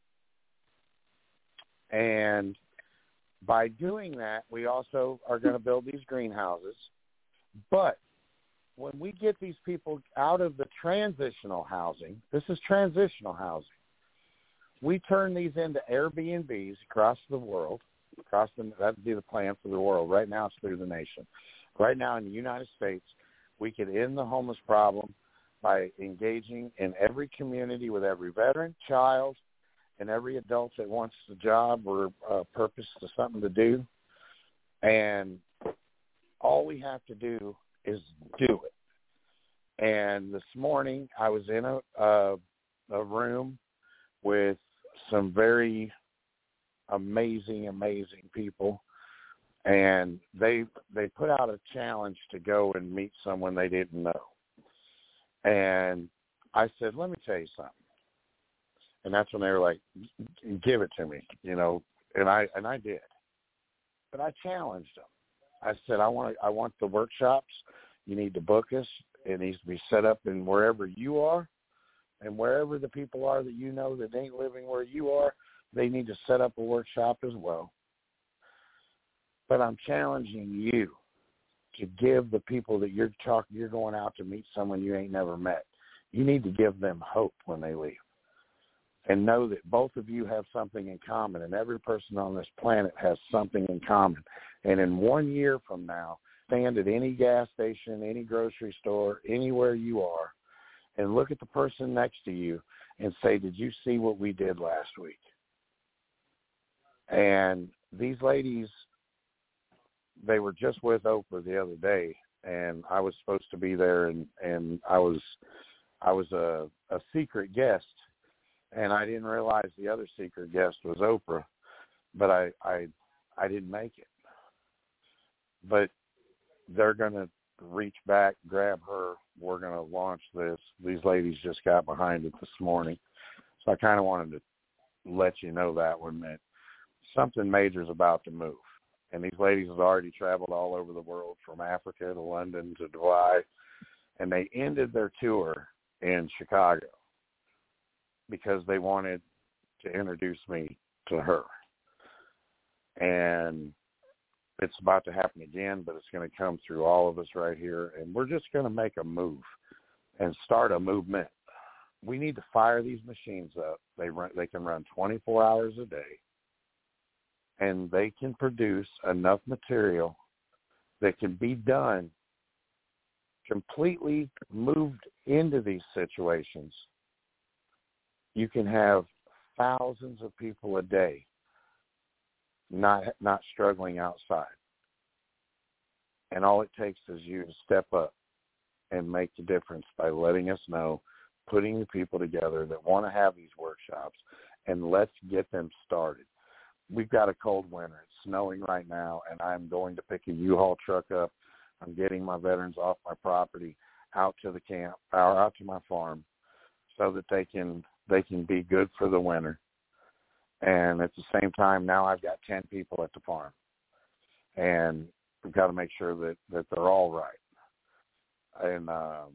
And by doing that, we also are going to build these greenhouses. But when we get these people out of the transitional housing, this is transitional housing, we turn these into Airbnbs across the world. Across the, that would be the plan for the world. Right now it's through the nation. Right now in the United States, we could end the homeless problem by engaging in every community with every veteran, child, and every adult that wants a job or a purpose to something to do. And all we have to do is do it. And this morning I was in a, a, a room with some very amazing, amazing people. And they they put out a challenge to go and meet someone they didn't know. And I said, let me tell you something. And that's when they were like, give it to me, you know, and I and I did. But I challenged them. I said, I want I want the workshops. You need to book us. It needs to be set up in wherever you are, and wherever the people are that you know that ain't living where you are, they need to set up a workshop as well. But I'm challenging you to give the people that you're talking, you're going out to meet someone you ain't never met. You need to give them hope when they leave. And know that both of you have something in common, and every person on this planet has something in common. And in one year from now, stand at any gas station, any grocery store, anywhere you are, and look at the person next to you and say, did you see what we did last week? And these ladies, they were just with Oprah the other day, and I was supposed to be there, and, and I was I was a, a secret guest. And I didn't realize the other secret guest was Oprah, but I I, I didn't make it. But they're going to reach back, grab her. We're going to launch this. These ladies just got behind it this morning. So I kind of wanted to let you know that one, that something major is about to move. And these ladies have already traveled all over the world, from Africa to London to Dubai. And they ended their tour in Chicago, because they wanted to introduce me to her. And it's about to happen again, but it's going to come through all of us right here. And we're just going to make a move and start a movement. We need to fire these machines up. They run, they can run twenty-four hours a day, and they can produce enough material that can be done, completely moved into these situations. You can have thousands of people a day not not struggling outside. And all it takes is you to step up and make the difference by letting us know, putting the people together that want to have these workshops, and let's get them started. We've got a cold winter. It's snowing right now, and I'm going to pick a U-Haul truck up. I'm getting my veterans off my property out to the camp, or out to my farm, so that they can they can be good for the winter. And at the same time, now I've got ten people at the farm, and we've got to make sure that, that they're all right. And um,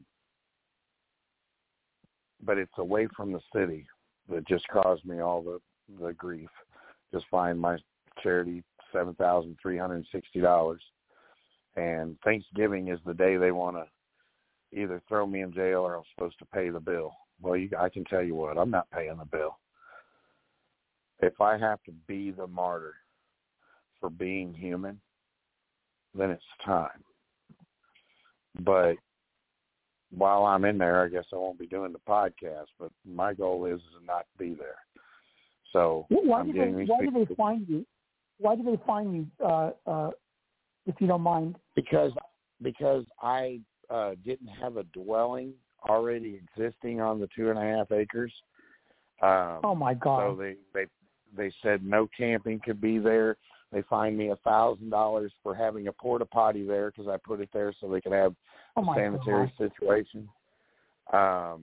but it's away from the city that just caused me all the, the grief. Just find my charity seven thousand three hundred sixty dollars, and Thanksgiving is the day they want to either throw me in jail or I'm supposed to pay the bill. Well, you, I can tell you what, I'm not paying the bill. If I have to be the martyr for being human, then it's time. But while I'm in there, I guess I won't be doing the podcast, but my goal is not to be there. So why, I'm do they, why do they find you? Why do they find you, uh, uh, if you don't mind? Because, because I uh, didn't have a dwelling already existing on the two and a half acres. Um, oh my God! So they, they they said no camping could be there. They fined me a thousand dollars for having a porta potty there because I put it there so they could have oh a sanitary God. situation. Um,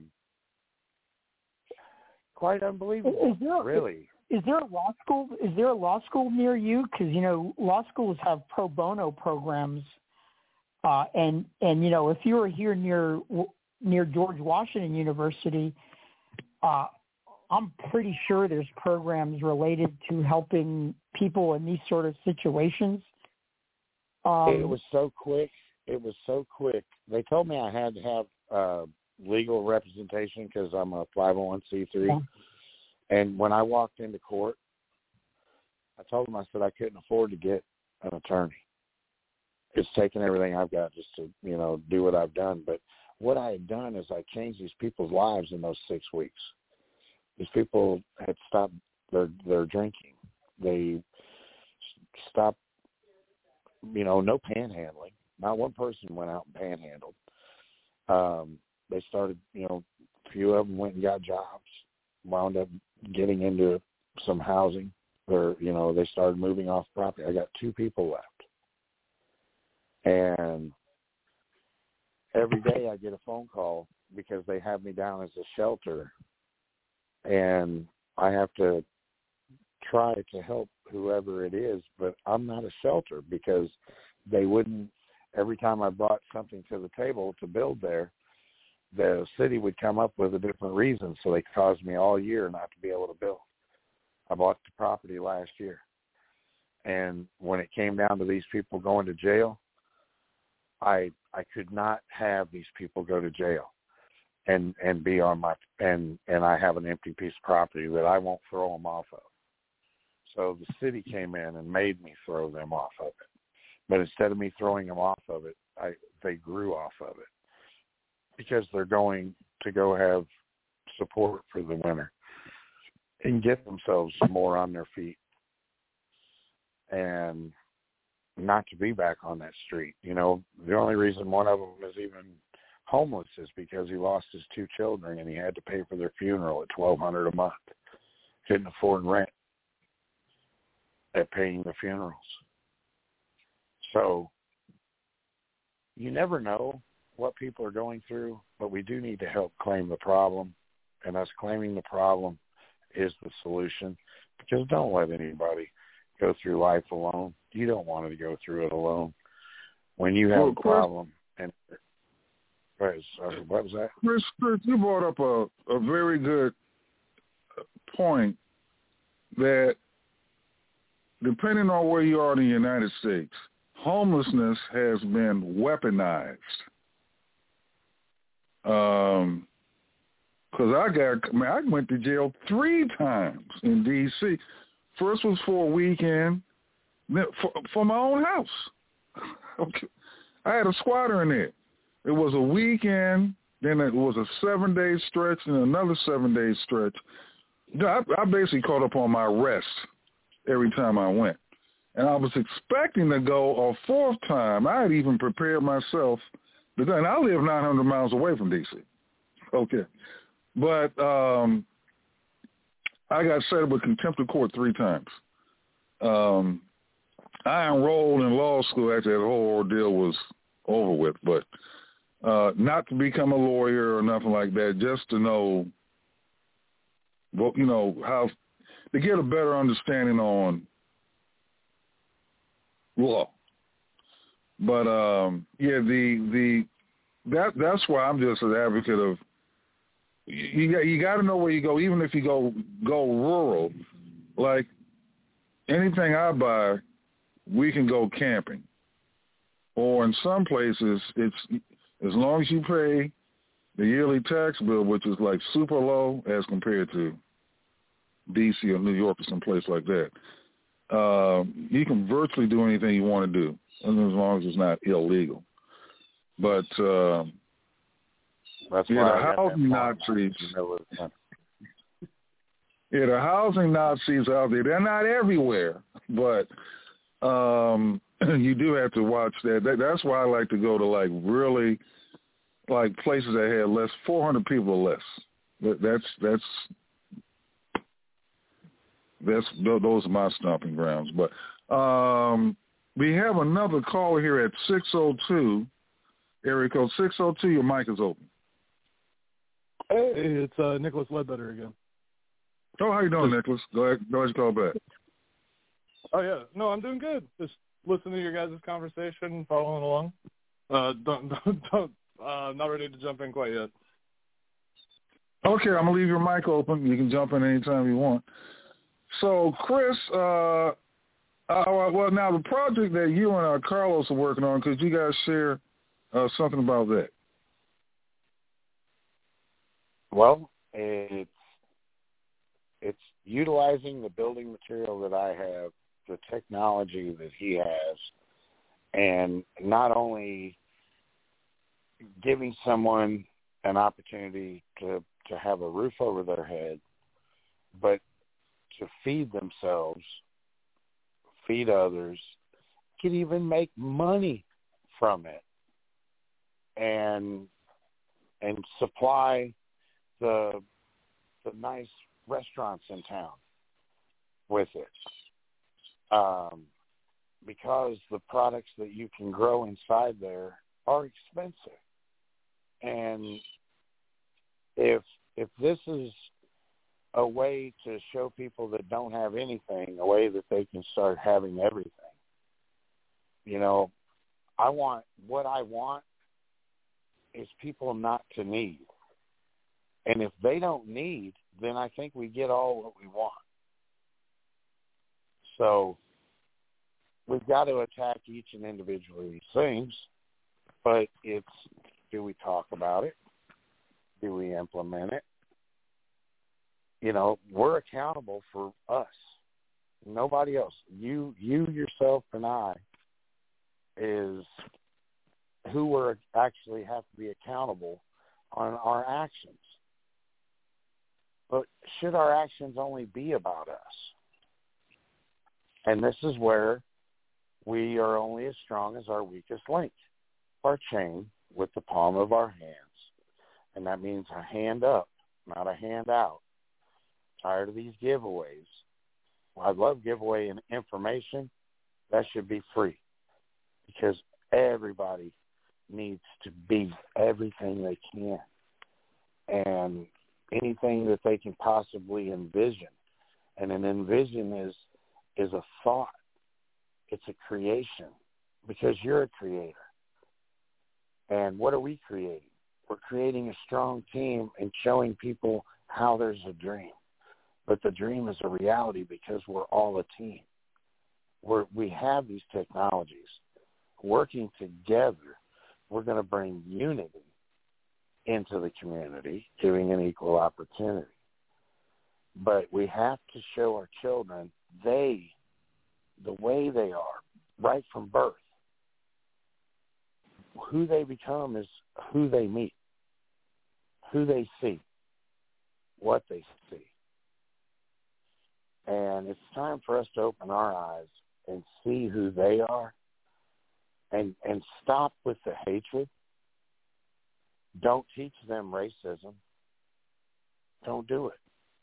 quite unbelievable. Is there, really? Is, is there a law school? Is there a law school near you? Because you know law schools have pro bono programs, uh, and and you know if you were here near near George Washington University, uh, I'm pretty sure there's programs related to helping people in these sort of situations. Um, it was so quick. It was so quick. They told me I had to have uh, legal representation because I'm a five oh one c three. Yeah. And when I walked into court, I told them, I said I couldn't afford to get an attorney. It's taken everything I've got just to, you know, do what I've done. But what I had done is I changed these people's lives in those six weeks. These people had stopped their their drinking. They stopped, you know, no panhandling. Not one person went out and panhandled. Um, they started, you know, a few of them went and got jobs, wound up getting into some housing, or, you know, they started moving off property. I got two people left. And every day I get a phone call because they have me down as a shelter, and I have to try to help whoever it is, but I'm not a shelter because they wouldn't, every time I brought something to the table to build there, the city would come up with a different reason, so they caused me all year not to be able to build. I bought the property last year, and when it came down to these people going to jail, I I could not have these people go to jail and and be on my and and I have an empty piece of property that I won't throw them off of. So the city came in and made me throw them off of it. But instead of me throwing them off of it, I they grew off of it because they're going to go have support for the winter and get themselves more on their feet and not to be back on that street. You know, the only reason one of them is even homeless is because he lost his two children and he had to pay for their funeral at twelve hundred dollars a month. Couldn't afford rent at paying the funerals. So you never know what people are going through, but we do need to help claim the problem, and us claiming the problem is the solution, because don't let anybody go through life alone. You don't want to go through it alone. When you have well, a problem, and what was that? Chris, Chris, you brought up a, a very good point that depending on where you are in the United States, homelessness has been weaponized. Um, because I got, man, I went to jail three times in D C First was for a weekend, then for, for my own house. Okay. I had a squatter in there. It was a weekend, then it was a seven-day stretch, and another seven-day stretch. I, I basically caught up on my rest every time I went. And I was expecting to go a fourth time. I had even prepared myself to go. And I live nine hundred miles away from D C Okay. But um, I got set up with contempt of court three times. Um, I enrolled in law school after that whole ordeal was over with, but uh, not to become a lawyer or nothing like that, just to know, well, you know, how to get a better understanding on law. But um, yeah, the the that that's why I'm just an advocate of you got you got to know where you go, even if you go go rural. Like anything I buy, we can go camping, or in some places, it's as long as you pay the yearly tax bill, which is like super low as compared to D C or New York or someplace like that. Uh, you can virtually do anything you want to do, as long as it's not illegal. But uh, That's yeah, why the housing Nazis. Yeah, the housing Nazis out there, they're not everywhere, but um, you do have to watch that. that. That's why I like to go to like really like places that have less, four hundred people or less. That, that's that's that's those are my stomping grounds. But um, we have another caller here at six oh two, area code six oh two. Your mic is open. Hey, it's uh, Nicholas Ledbetter again. Oh, how you doing, Nicholas? Go ahead, go ahead, call back. Oh yeah, no, I'm doing good. Just listening to your guys' conversation, following along. Uh, don't, don't, don't. Uh, not ready to jump in quite yet. Okay, I'm gonna leave your mic open. You can jump in anytime you want. So, Chris, uh, uh, well, now the project that you and uh, Carlos are working on, could you guys share uh, something about that? Well, it's it's utilizing the building material that I have, the technology that he has, and not only giving someone an opportunity to, to have a roof over their head, but to feed themselves, feed others, can even make money from it. And and supply the the nice restaurants in town with it. Um, because the products that you can grow inside there are expensive. And if if this is a way to show people that don't have anything, a way that they can start having everything, you know, I want, what I want is people not to need. And if they don't need, then I think we get all what we want. So we've got to attack each and individual of these things, but it's, do we talk about it? Do we implement it? You know, we're accountable for us, nobody else. You, you yourself and I is who we're actually have to be accountable on our actions. But should our actions only be about us? And this is where we are only as strong as our weakest link, our chain with the palm of our hands. And that means a hand up, not a hand out. Tired of these giveaways. Well, I love giveaway information. That should be free because everybody needs to be everything they can. And anything that they can possibly envision. And an envision is is a thought. It's a creation because you're a creator. And what are we creating? We're creating a strong team and showing people how there's a dream. But the dream is a reality because we're all a team. We're, we have these technologies. Working together, we're going to bring unity into the community, giving an equal opportunity. But we have to show our children they, the way they are, right from birth. Who they become is who they meet, who they see, what they see. And it's time for us to open our eyes and see who they are and, and stop with the hatred. Don't teach them racism. Don't do it.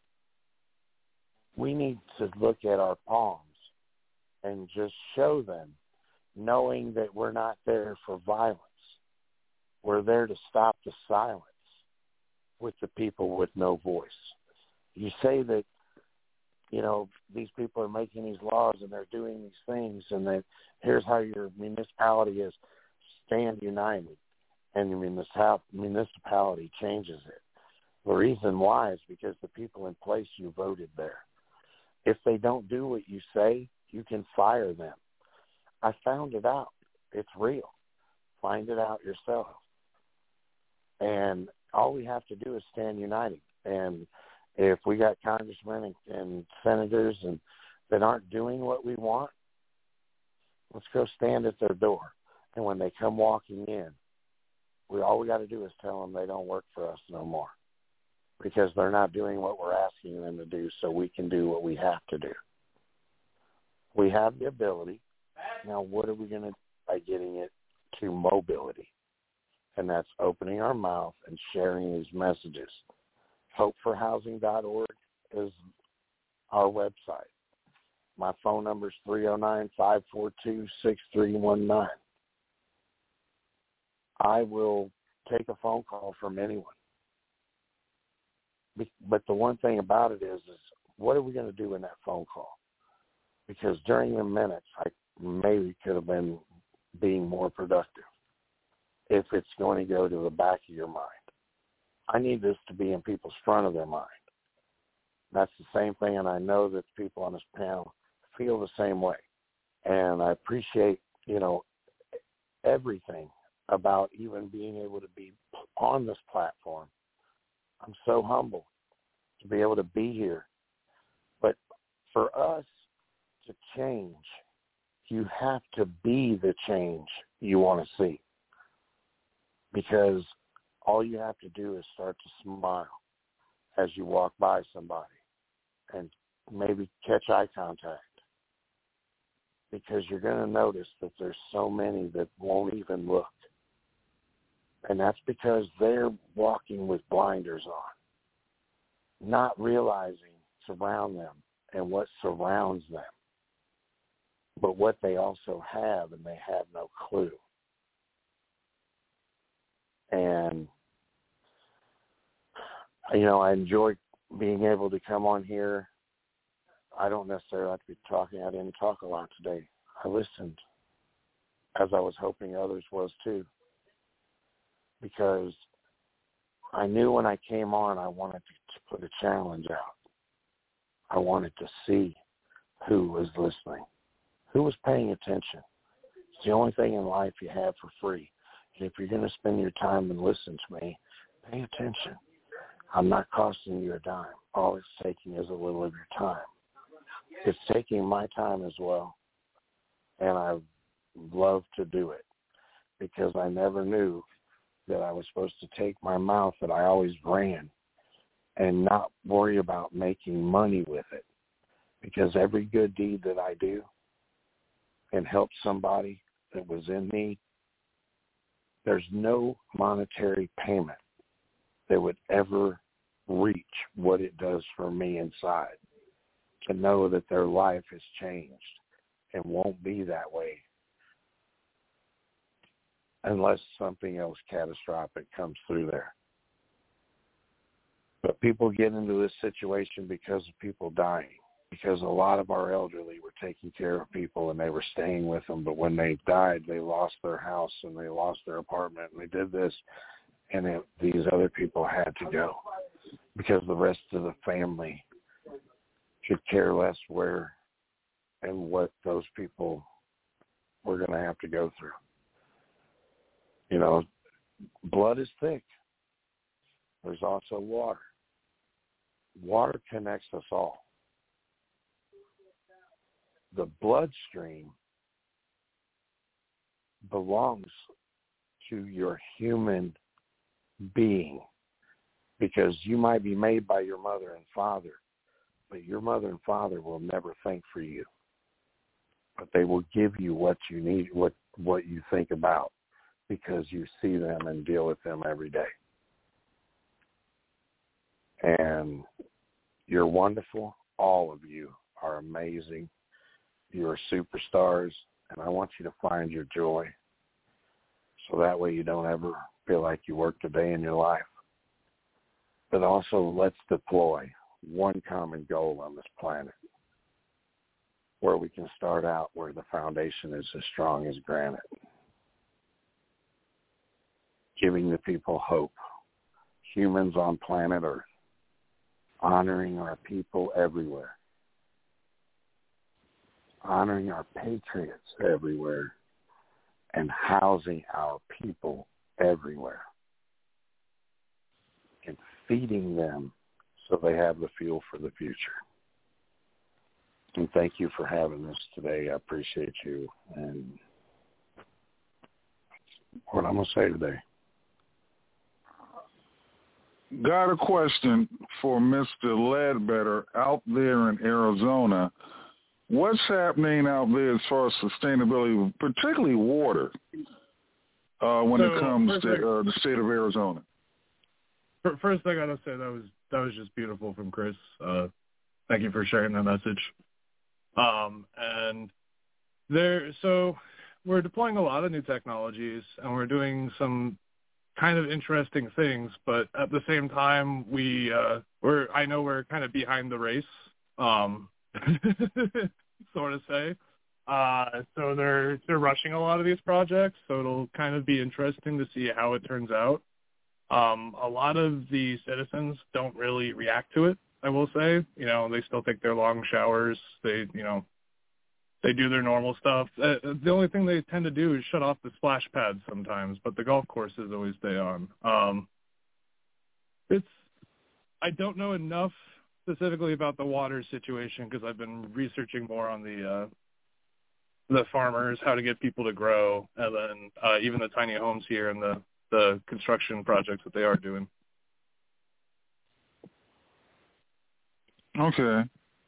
We need to look at our palms and just show them, knowing that we're not there for violence. We're there to stop the silence with the people with no voice. You say that, you know, these people are making these laws and they're doing these things and that here's how your municipality is. Stand united. And the municipality changes it. The reason why is because the people in place you voted there. If they don't do what you say, you can fire them. I found it out. It's real. Find it out yourself. And all we have to do is stand united. And if we got congressmen and, and senators and that aren't doing what we want, let's go stand at their door. And when they come walking in, we all we got to do is tell them they don't work for us no more because they're not doing what we're asking them to do, so we can do what we have to do. We have the ability. Now, what are we going to do by getting it to mobility? And that's opening our mouth and sharing these messages. hope for housing dot org is our website. My phone number is three oh nine, five four two, six three one nine. I will take a phone call from anyone. But the one thing about it is, is what are we going to do in that phone call? Because during the minutes, I maybe could have been being more productive if it's going to go to the back of your mind. I need this to be in people's front of their mind. That's the same thing, and I know that the people on this panel feel the same way. And I appreciate, you know, everything about even being able to be on this platform. I'm so humbled to be able to be here. But for us to change, you have to be the change you want to see. Because all you have to do is start to smile as you walk by somebody and maybe catch eye contact. Because you're going to notice that there's so many that won't even look. And that's because they're walking with blinders on, not realizing surround them and what surrounds them, but what they also have, and they have no clue. And, you know, I enjoy being able to come on here. I don't necessarily have to be talking. I didn't talk a lot today. I listened, as I was hoping others was too, because I knew when I came on I wanted to, to put a challenge out. I wanted to see who was listening, who was paying attention. It's the only thing in life you have for free. And if you're going to spend your time and listen to me, pay attention. I'm not costing you a dime. All it's taking is a little of your time. It's taking my time as well, and I love to do it because I never knew that I was supposed to take my mouth that I always ran and not worry about making money with it, because every good deed that I do and help somebody that was in need, there's no monetary payment that would ever reach what it does for me inside, to know that their life has changed and won't be that way unless something else catastrophic comes through there. But people get into this situation because of people dying, because a lot of our elderly were taking care of people and they were staying with them, but when they died, they lost their house and they lost their apartment and they did this, and it, these other people had to go because the rest of the family could care less where and what those people were going to have to go through. You know, blood is thick. There's also water. Water connects us all. The bloodstream belongs to your human being, because you might be made by your mother and father, but your mother and father will never think for you. But they will give you what you need, what, what you think about, because you see them and deal with them every day. And you're wonderful. All of you are amazing. You are superstars, and I want you to find your joy so that way you don't ever feel like you worked a day in your life. But also, let's deploy one common goal on this planet where we can start out where the foundation is as strong as granite, giving the people hope, humans on planet Earth, honoring our people everywhere, honoring our patriots everywhere, and housing our people everywhere, and feeding them so they have the fuel for the future. And thank you for having this today. I appreciate you. And what I'm going to say today. Got a question for Mister Ledbetter out there in Arizona. What's happening out there as far as sustainability, particularly water, uh, when so, it comes to thing, uh, the state of Arizona? First thing I gotta say, that was that was just beautiful from Chris. Uh, thank you for sharing that message. Um, and there, so we're deploying a lot of new technologies, and we're doing some kind of interesting things. But at the same time, we uh, we're I know we're kind of behind the race. Um, sort of say. Uh, so they're they're rushing a lot of these projects, so it'll kind of be interesting to see how it turns out. Um, a lot of the citizens don't really react to it, I will say. You know, they still take their long showers. They, you know, they do their normal stuff. Uh, the only thing they tend to do is shut off the splash pads sometimes, but the golf courses always stay on. Um, it's, I don't know enough specifically about the water situation because I've been researching more on the uh, the farmers, how to get people to grow, and then uh, even the tiny homes here and the, the construction projects that they are doing. Okay.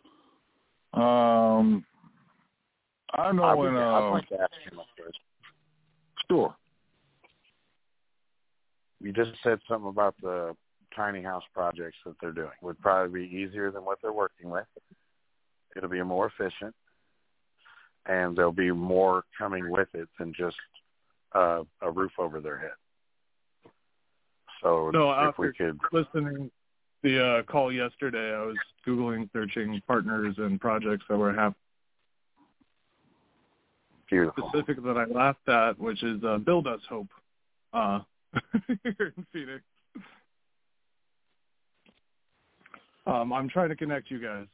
Um, I know I when. would, Uh, I'd like to ask you my first. Sure. you just said something about the tiny house projects that they're doing. Would probably be easier than what they're working with. It'll be more efficient, and there'll be more coming with it than just uh, a roof over their head. So no, if we could listening the uh, call yesterday, I was Googling, searching partners and projects that were happening. Beautiful. Specific that I laughed at, which is uh, Build Us Hope uh, here in Phoenix. Um, I'm trying to connect you guys.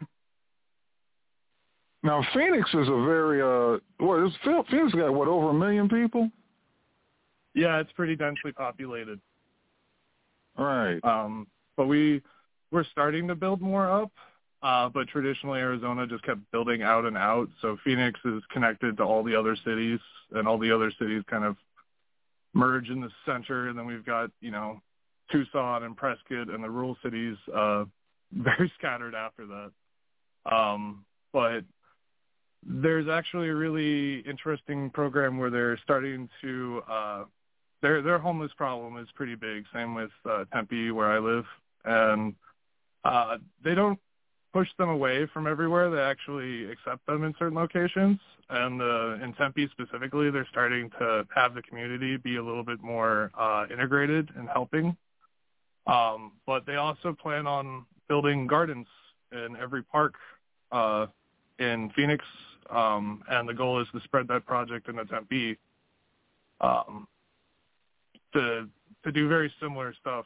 Now, Phoenix is a very, uh, what, is, Phoenix got, what, over a million people? Yeah, it's pretty densely populated. Right. Um, but we, we're starting to build more up, uh, but traditionally Arizona just kept building out and out. So Phoenix is connected to all the other cities, and all the other cities kind of merge in the center. And then we've got, you know, Tucson and Prescott and the rural cities uh, very scattered after that. Um, but there's actually a really interesting program where they're starting to uh, their their homeless problem is pretty big. Same with uh, Tempe, where I live, and uh, they don't push them away from everywhere. They actually accept them in certain locations. And uh, in Tempe specifically, they're starting to have the community be a little bit more uh, integrated and helping. Um, but they also plan on building gardens in every park uh, in Phoenix, um, and the goal is to spread that project into Tempe um, to to do very similar stuff.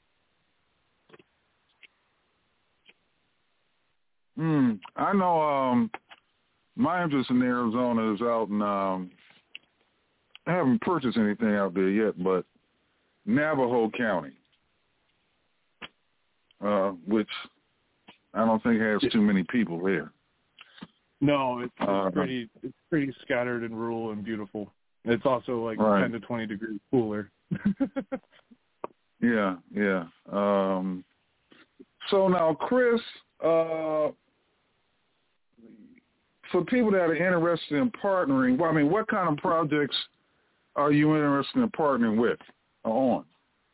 Hmm. I know. Um, my interest in Arizona is out in. Um, I haven't purchased anything out there yet, but Navajo County, uh, which I don't think has too many people there. No, it's, it's uh, pretty it's pretty scattered and rural and beautiful. It's also like right. ten to twenty degrees cooler. yeah, yeah. Um, so now, Chris, uh, for people that are interested in partnering, well, I mean, what kind of projects are you interested in partnering with or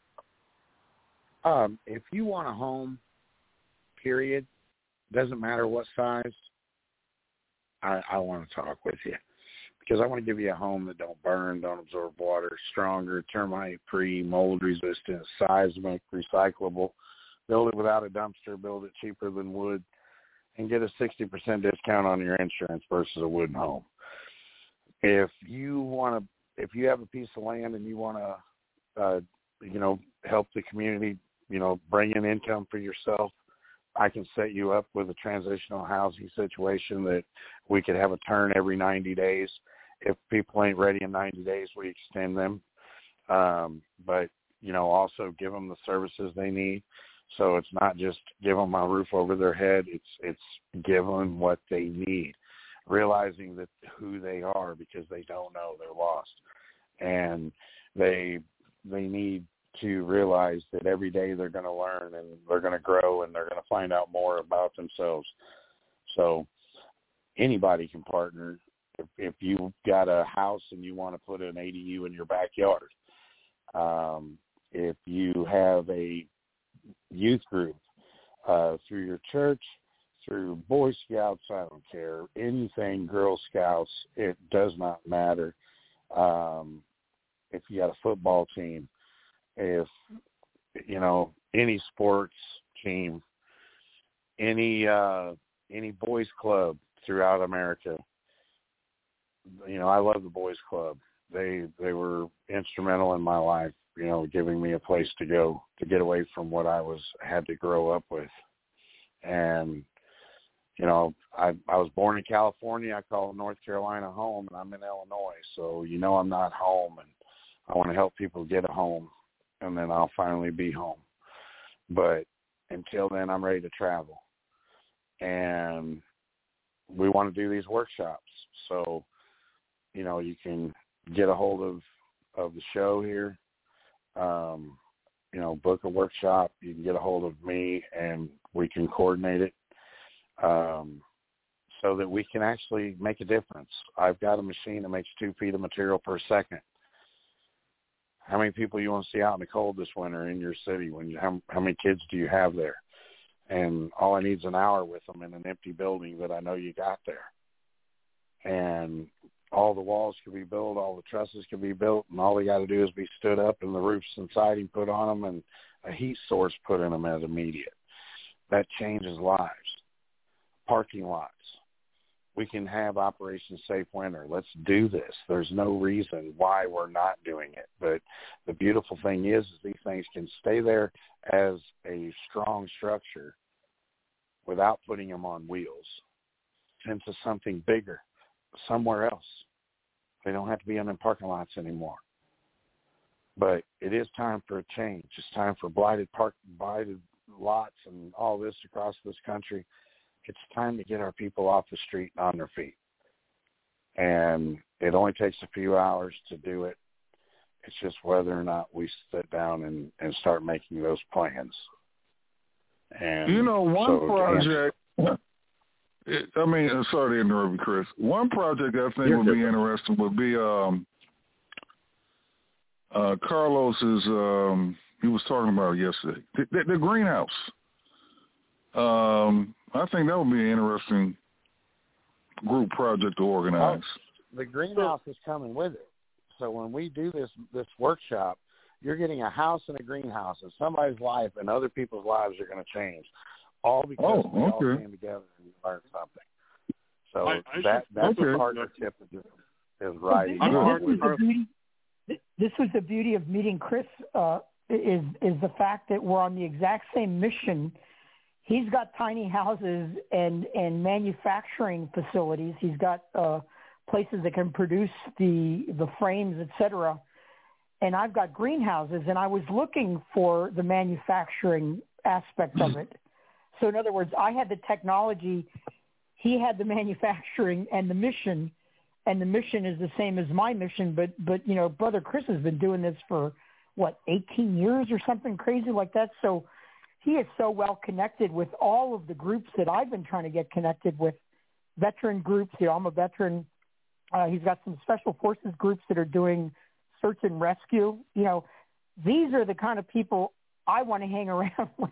on? Um, if you want a home, period, doesn't matter what size, I, I want to talk with you, because I want to give you a home that don't burn, don't absorb water, stronger, termite-free, mold resistant, seismic, recyclable. Build it without a dumpster, build it cheaper than wood, and get a sixty percent discount on your insurance versus a wooden home. If you want to, if you have a piece of land and you want to, uh, you know, help the community, you know, bring in income for yourself, I can set you up with a transitional housing situation that we could have a turn every ninety days. If people ain't ready in ninety days, we extend them. Um, but, you know, also give them the services they need. So it's not just give them a roof over their head. It's it's give them what they need, realizing that who they are, because they don't know, they're lost. And they they need to realize that every day they're going to learn and they're going to grow and they're going to find out more about themselves. So anybody can partner. If, if you've got a house and you want to put an A D U in your backyard, um, if you have a youth group uh, through your church, through Boy Scouts, I don't care, anything, Girl Scouts, it does not matter. Um, if you got a football team, if, you know, any sports team, any uh, any boys club throughout America. You know, I love the boys club. They they were instrumental in my life, you know, giving me a place to go to get away from what I was had to grow up with. And, you know, I I was born in California. I call North Carolina home, and I'm in Illinois. So, you know, I'm not home, and I want to help people get a home, and then I'll finally be home. But until then, I'm ready to travel. And we want to do these workshops. So, you know, you can get a hold of, of the show here, um, you know, book a workshop. You can get a hold of me, and we can coordinate it um, so that we can actually make a difference. I've got a machine that makes two feet of material per second. How many people you want to see out in the cold this winter in your city? When you, how, how many kids do you have there? And all I need is an hour with them in an empty building that I know you got there. And all the walls can be built, all the trusses can be built, and all they got to do is be stood up and the roofs and siding put on them and a heat source put in them as immediate. That changes lives. Parking lots. We can have Operation Safe Winter. Let's do this. There's no reason why we're not doing it. But the beautiful thing is, is these things can stay there as a strong structure without putting them on wheels into something bigger somewhere else. They don't have to be in the parking lots anymore. But it is time for a change. It's time for blighted park, blighted lots and all this across this country. It's time to get our people off the street and on their feet. And it only takes a few hours to do it. It's just whether or not we sit down and, and start making those plans. And you know, one so project, it, I mean, uh, sorry to interrupt you, Chris. One project I think You're would good. be interesting would be um, uh, Carlos's, um, he was talking about yesterday, the, the, the greenhouse. Um, I think that would be an interesting group project to organize. Oh, the greenhouse is coming with it. So when we do this this workshop, you're getting a house and a greenhouse, and somebody's life and other people's lives are going to change, all because oh, we all okay. came together and learned something. So I, I that that's okay. the partnership is, is right. This, this, was the beauty, this was the beauty of meeting Chris. Uh, is is the fact that we're on the exact same mission. He's got tiny houses and, and manufacturing facilities. He's got uh, places that can produce the the frames, et cetera. And I've got greenhouses, and I was looking for the manufacturing aspect of it. So in other words, I had the technology, he had the manufacturing and the mission, and the mission is the same as my mission. But, but you know, Brother Chris has been doing this for, what, eighteen years or something crazy like that? So he is so well connected with all of the groups that I've been trying to get connected with, veteran groups. You know, I'm a veteran. Uh, he's got some special forces groups that are doing search and rescue. You know, these are the kind of people I want to hang around with.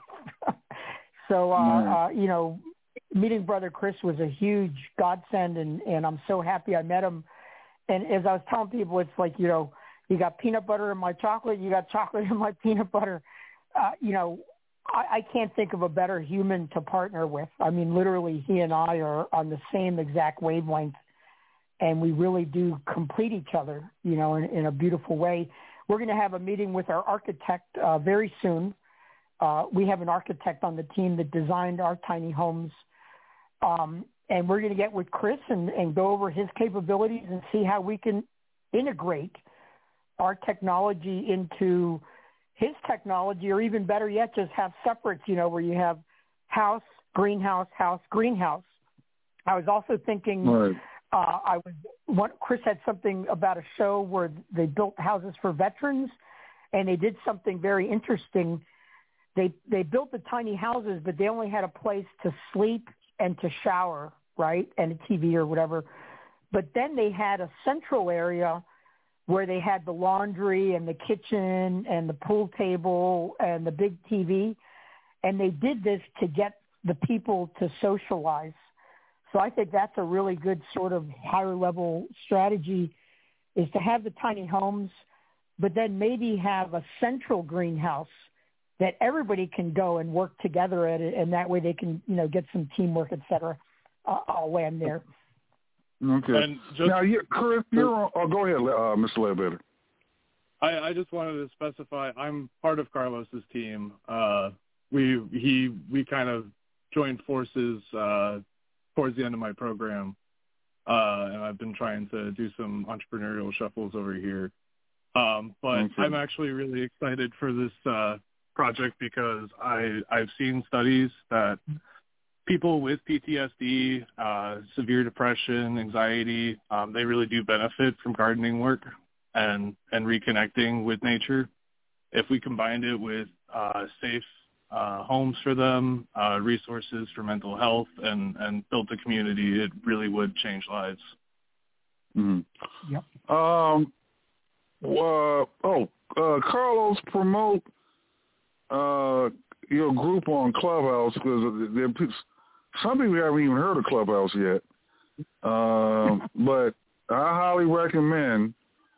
so, uh, mm. uh, you know, meeting Brother Chris was a huge godsend, and, and I'm so happy I met him. And as I was telling people, it's like, you know, you got peanut butter in my chocolate, you got chocolate in my peanut butter. Uh, you know, I, I can't think of a better human to partner with. I mean, literally, he and I are on the same exact wavelength, and we really do complete each other, you know, in, in a beautiful way. We're going to have a meeting with our architect uh, very soon. Uh, we have an architect on the team that designed our tiny homes, um, and we're going to get with Chris and, and go over his capabilities and see how we can integrate our technology into his technology, or even better yet, just have separates, you know, where you have house, greenhouse, house, greenhouse. I was also thinking, right. uh, I was, what, Chris had something about a show where they built houses for veterans, and they did something very interesting. They they built the tiny houses, but they only had a place to sleep and to shower, right, and a T V or whatever. But then they had a central area where they had the laundry and the kitchen and the pool table and the big T V. And they did this to get the people to socialize. So I think that's a really good sort of higher level strategy, is to have the tiny homes, but then maybe have a central greenhouse that everybody can go and work together at it. And that way they can, you know, get some teamwork, et cetera. Uh, I'll land there. Okay. And just, now, you, Chris, you're on. Oh, go ahead, uh, Mister Ledbetter. I, I just wanted to specify I'm part of Carlos's team. Uh, we he we kind of joined forces uh, towards the end of my program, uh, and I've been trying to do some entrepreneurial shuffles over here. Um, but okay. I'm actually really excited for this uh, project because I I've seen studies that people with P T S D, uh, severe depression, anxiety, um, they really do benefit from gardening work and, and reconnecting with nature. If we combined it with uh, safe uh, homes for them, uh, resources for mental health, and, and built a community, it really would change lives. Mm-hmm. Yep. Um. Well, oh, uh, Carlos, promote uh, your group on Clubhouse, because there, some people haven't even heard of Clubhouse yet. Um, but I highly recommend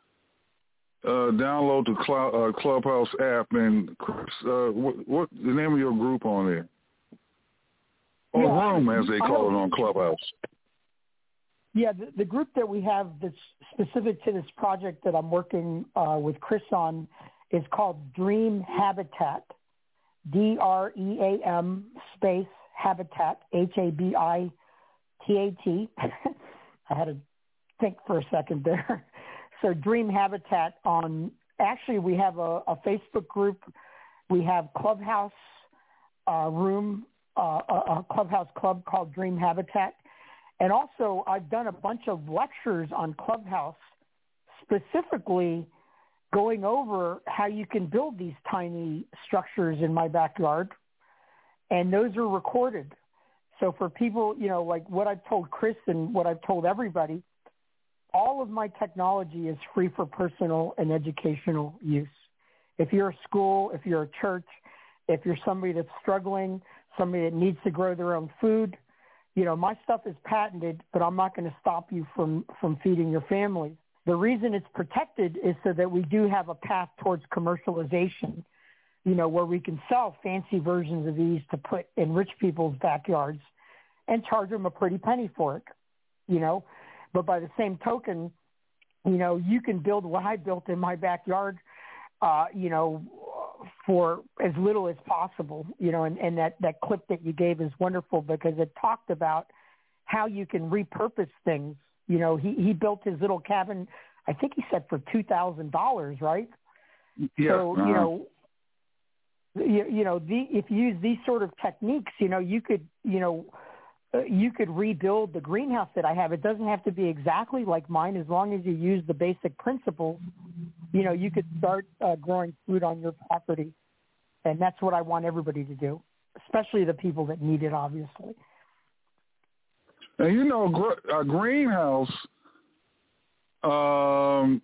uh, download the Cl- uh, Clubhouse app. And Chris, uh, what, what the name of your group on there? Or yeah, room, as they call it on Clubhouse. Yeah, the, the group that we have that's specific to this project that I'm working uh, with Chris on is called Dream Habitat, D R E A M space Habitat, H A B I T A T. I had to think for a second there. So Dream Habitat on, actually we have a, a Facebook group. We have Clubhouse uh, room, uh, a, a Clubhouse club called Dream Habitat. And also, I've done a bunch of lectures on Clubhouse, specifically going over how you can build these tiny structures in my backyard. And those are recorded. So for people, you know, like what I've told Chris and what I've told everybody, all of my technology is free for personal and educational use. If you're a school, if you're a church, if you're somebody that's struggling, somebody that needs to grow their own food, you know, my stuff is patented, but I'm not going to stop you from, from feeding your family. The reason it's protected is so that we do have a path towards commercialization, you know, where we can sell fancy versions of these to put in rich people's backyards and charge them a pretty penny for it, you know. But by the same token, you know, you can build what I built in my backyard, uh, you know, for as little as possible, you know, and, and that, that clip that you gave is wonderful because it talked about how you can repurpose things. You know, he, he built his little cabin, I think he said for two thousand dollars, right? Yeah. So, uh-huh. you know, you, you know, the, if you use these sort of techniques, you know, you could, you know, uh, you could rebuild the greenhouse that I have. It doesn't have to be exactly like mine as long as you use the basic principles. You know, you could start uh, growing food on your property. And that's what I want everybody to do, especially the people that need it, obviously. And, you know, gr- a greenhouse, um,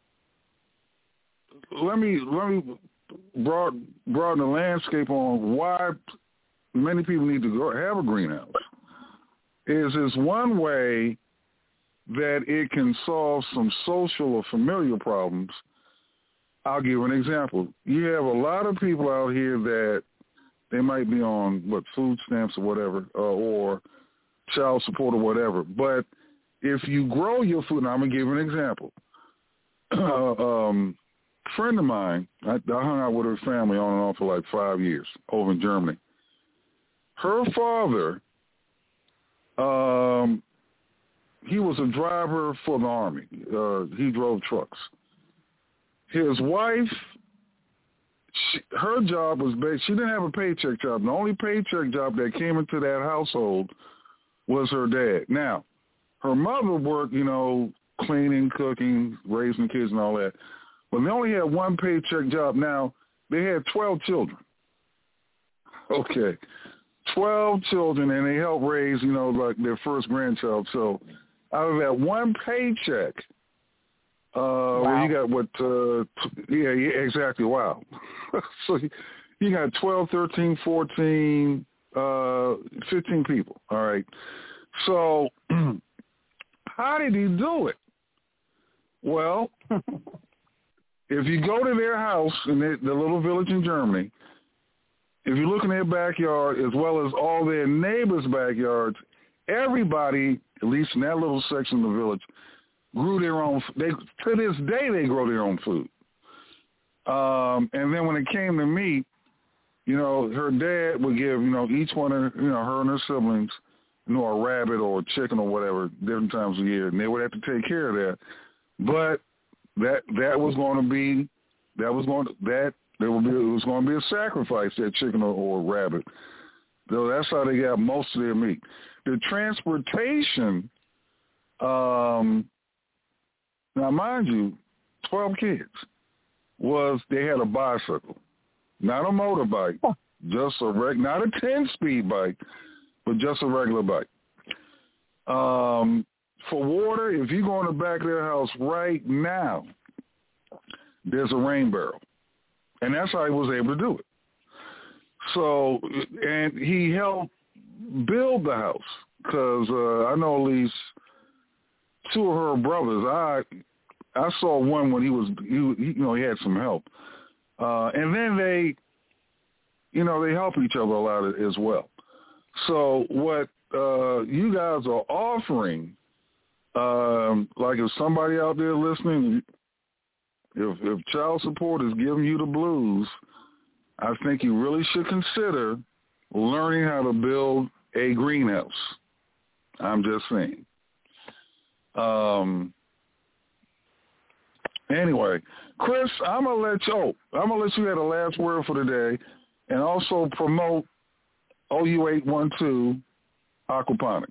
let me let me broad, broaden the landscape on why many people need to go have a greenhouse. Is is one way that it can solve some social or familial problems. I'll give an example. You have a lot of people out here that they might be on, what, food stamps or whatever, uh, or child support or whatever. But if you grow your food, and I'm going to give an example. Uh, um, a friend of mine, I, I hung out with her family on and off for like five years over in Germany. Her father, um, he was a driver for the Army. Uh, he drove trucks. His wife, she, her job was based, she didn't have a paycheck job. The only paycheck job that came into that household was her dad. Now, her mother worked, you know, cleaning, cooking, raising kids and all that. But they only had one paycheck job. Now, they had twelve children. Okay. twelve children, and they helped raise, you know, like their first grandchild. So out of that one paycheck, Uh, wow. well, you got what, uh, t- yeah, yeah, exactly, wow. So you got twelve, thirteen, fourteen, uh, fifteen people, all right. So how did he do it? Well, if you go to their house in the, the little village in Germany, if you look in their backyard as well as all their neighbors' backyards, everybody, at least in that little section of the village, grew their own. They to this day they grow their own food. Um, and then when it came to meat, you know, her dad would give, you know, each one of, you know, her and her siblings, you know, a rabbit or a chicken or whatever, different times a year, and they would have to take care of that. But that that was going to be that was going to, that there would be it was going to be a sacrifice, that chicken or, or rabbit. So that's how they got most of their meat. The transportation. Um, Now, mind you, twelve kids, was they had a bicycle, not a motorbike, just a reg, not a ten-speed bike, but just a regular bike. Um, for water, if you go in the back of their house right now, there's a rain barrel. And that's how he was able to do it. So, and he helped build the house because uh, I know at least two of her brothers. I I saw one when he was, he, he, you know, he had some help. Uh, and then they, you know, they help each other a lot as well. So what uh, you guys are offering, um, like if somebody out there listening, if, if child support is giving you the blues, I think you really should consider learning how to build a greenhouse. I'm just saying. Um. Anyway, Chris, I'm gonna let you. Oh, I'm gonna let you have the last word for today, and also promote O U eight one two Aquaponics.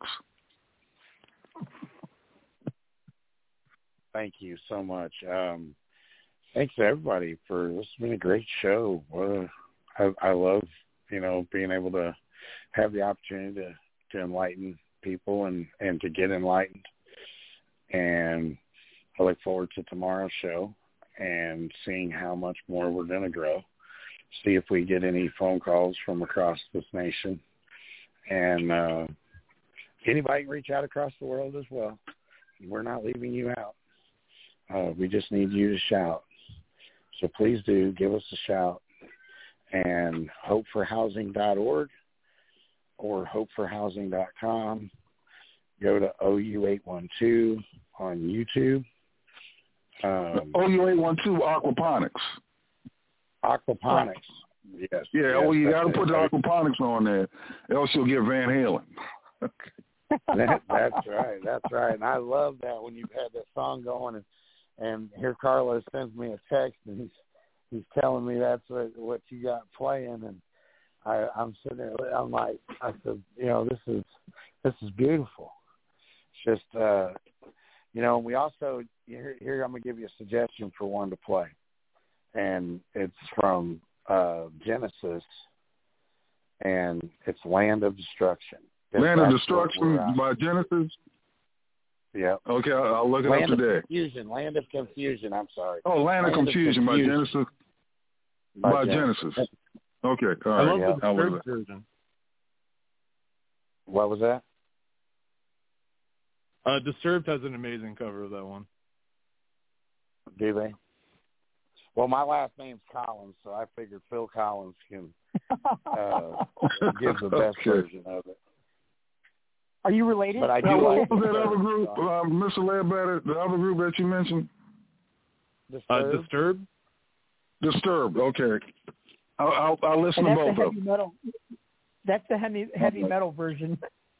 Thank you so much. Um, thanks to everybody for this. Has been a great show. Uh, I, I love, you know, being able to have the opportunity to, to enlighten people and, and to get enlightened. And I look forward to tomorrow's show and seeing how much more we're going to grow. See if we get any phone calls from across this nation. And uh, anybody can reach out across the world as well. We're not leaving you out. Uh, we just need you to shout. So please do give us a shout. And hope for housing dot org or hope for housing dot com. Go to O U eight one two on YouTube. Um, O U eight one two Aquaponics. Aquaponics. Yes. Yeah, yes, oh, you got to put the right. aquaponics on there, else you'll get Van Halen. that, that's right. That's right. And I love that when you've had that song going, and, and here Carlos sends me a text, and he's he's telling me that's what, what you got playing, and I, I'm sitting there. I'm like, I said, you know, this is this is beautiful. It's just, uh, you know, we also here, here I'm gonna give you a suggestion for one to play, and it's from uh, Genesis, and it's Land of Destruction. Land of Destruction by Genesis? Yeah. Okay, I'll, I'll look it Land up today. Of Confusion. Land of Confusion, I'm sorry. Oh, Land, Land of, Confusion of Confusion by Genesis. By, by Genesis. Genesis. Okay, all right. I love yeah. the Disturbed version. What was that? Uh, Disturbed has an amazing cover of that one. Do they? Well, my last name's Collins, so I figured Phil Collins can uh, give the best okay. version of it. Are you related? But I do now, like what was that other group, uh, Mister Ledbetter, the other group that you mentioned? Disturbed. Uh, Disturbed? Disturbed, okay. I'll, I'll, I'll listen and to both the of them. Metal, that's the heavy, heavy metal version.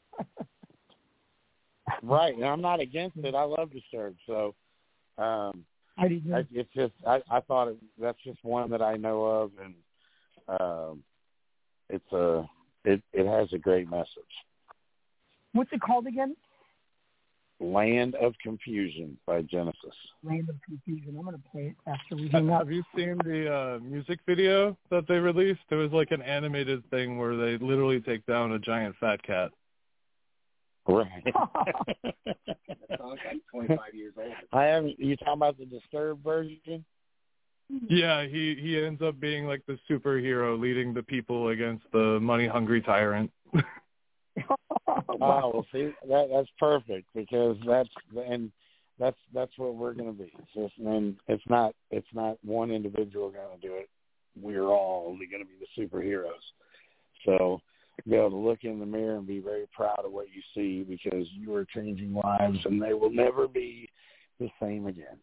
Right, and I'm not against it. I love Disturbed, so um, I did I, it's just I, I thought it, that's just one that I know of, and um, it's a it, it has a great message. What's it called again? Land of Confusion by Genesis. Land of Confusion. I'm going to play it after we hang up. Have you seen the uh, music video that they released? It was like an animated thing where they literally take down a giant fat cat. Right. That song's like twenty-five years old. I haven't. You talking about the Disturbed version? Yeah, he he ends up being like the superhero leading the people against the money-hungry tyrant. Oh, well, see, that that's perfect because that's and that's that's what we're going to be. It's just, and it's not it's not one individual going to do it. We're all only going to be the superheroes. So be able to look in the mirror and be very proud of what you see because you are changing lives and they will never be the same again.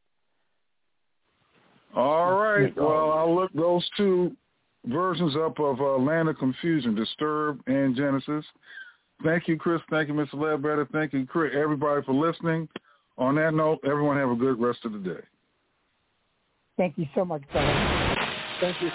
All right. Well, I'll look those two versions up of uh, Land of Confusion, Disturbed and Genesis. Thank you, Chris. Thank you, Mister Ledbetter. Thank you, Chris, everybody, for listening. On that note, everyone have a good rest of the day. Thank you so much, brother. Thank you.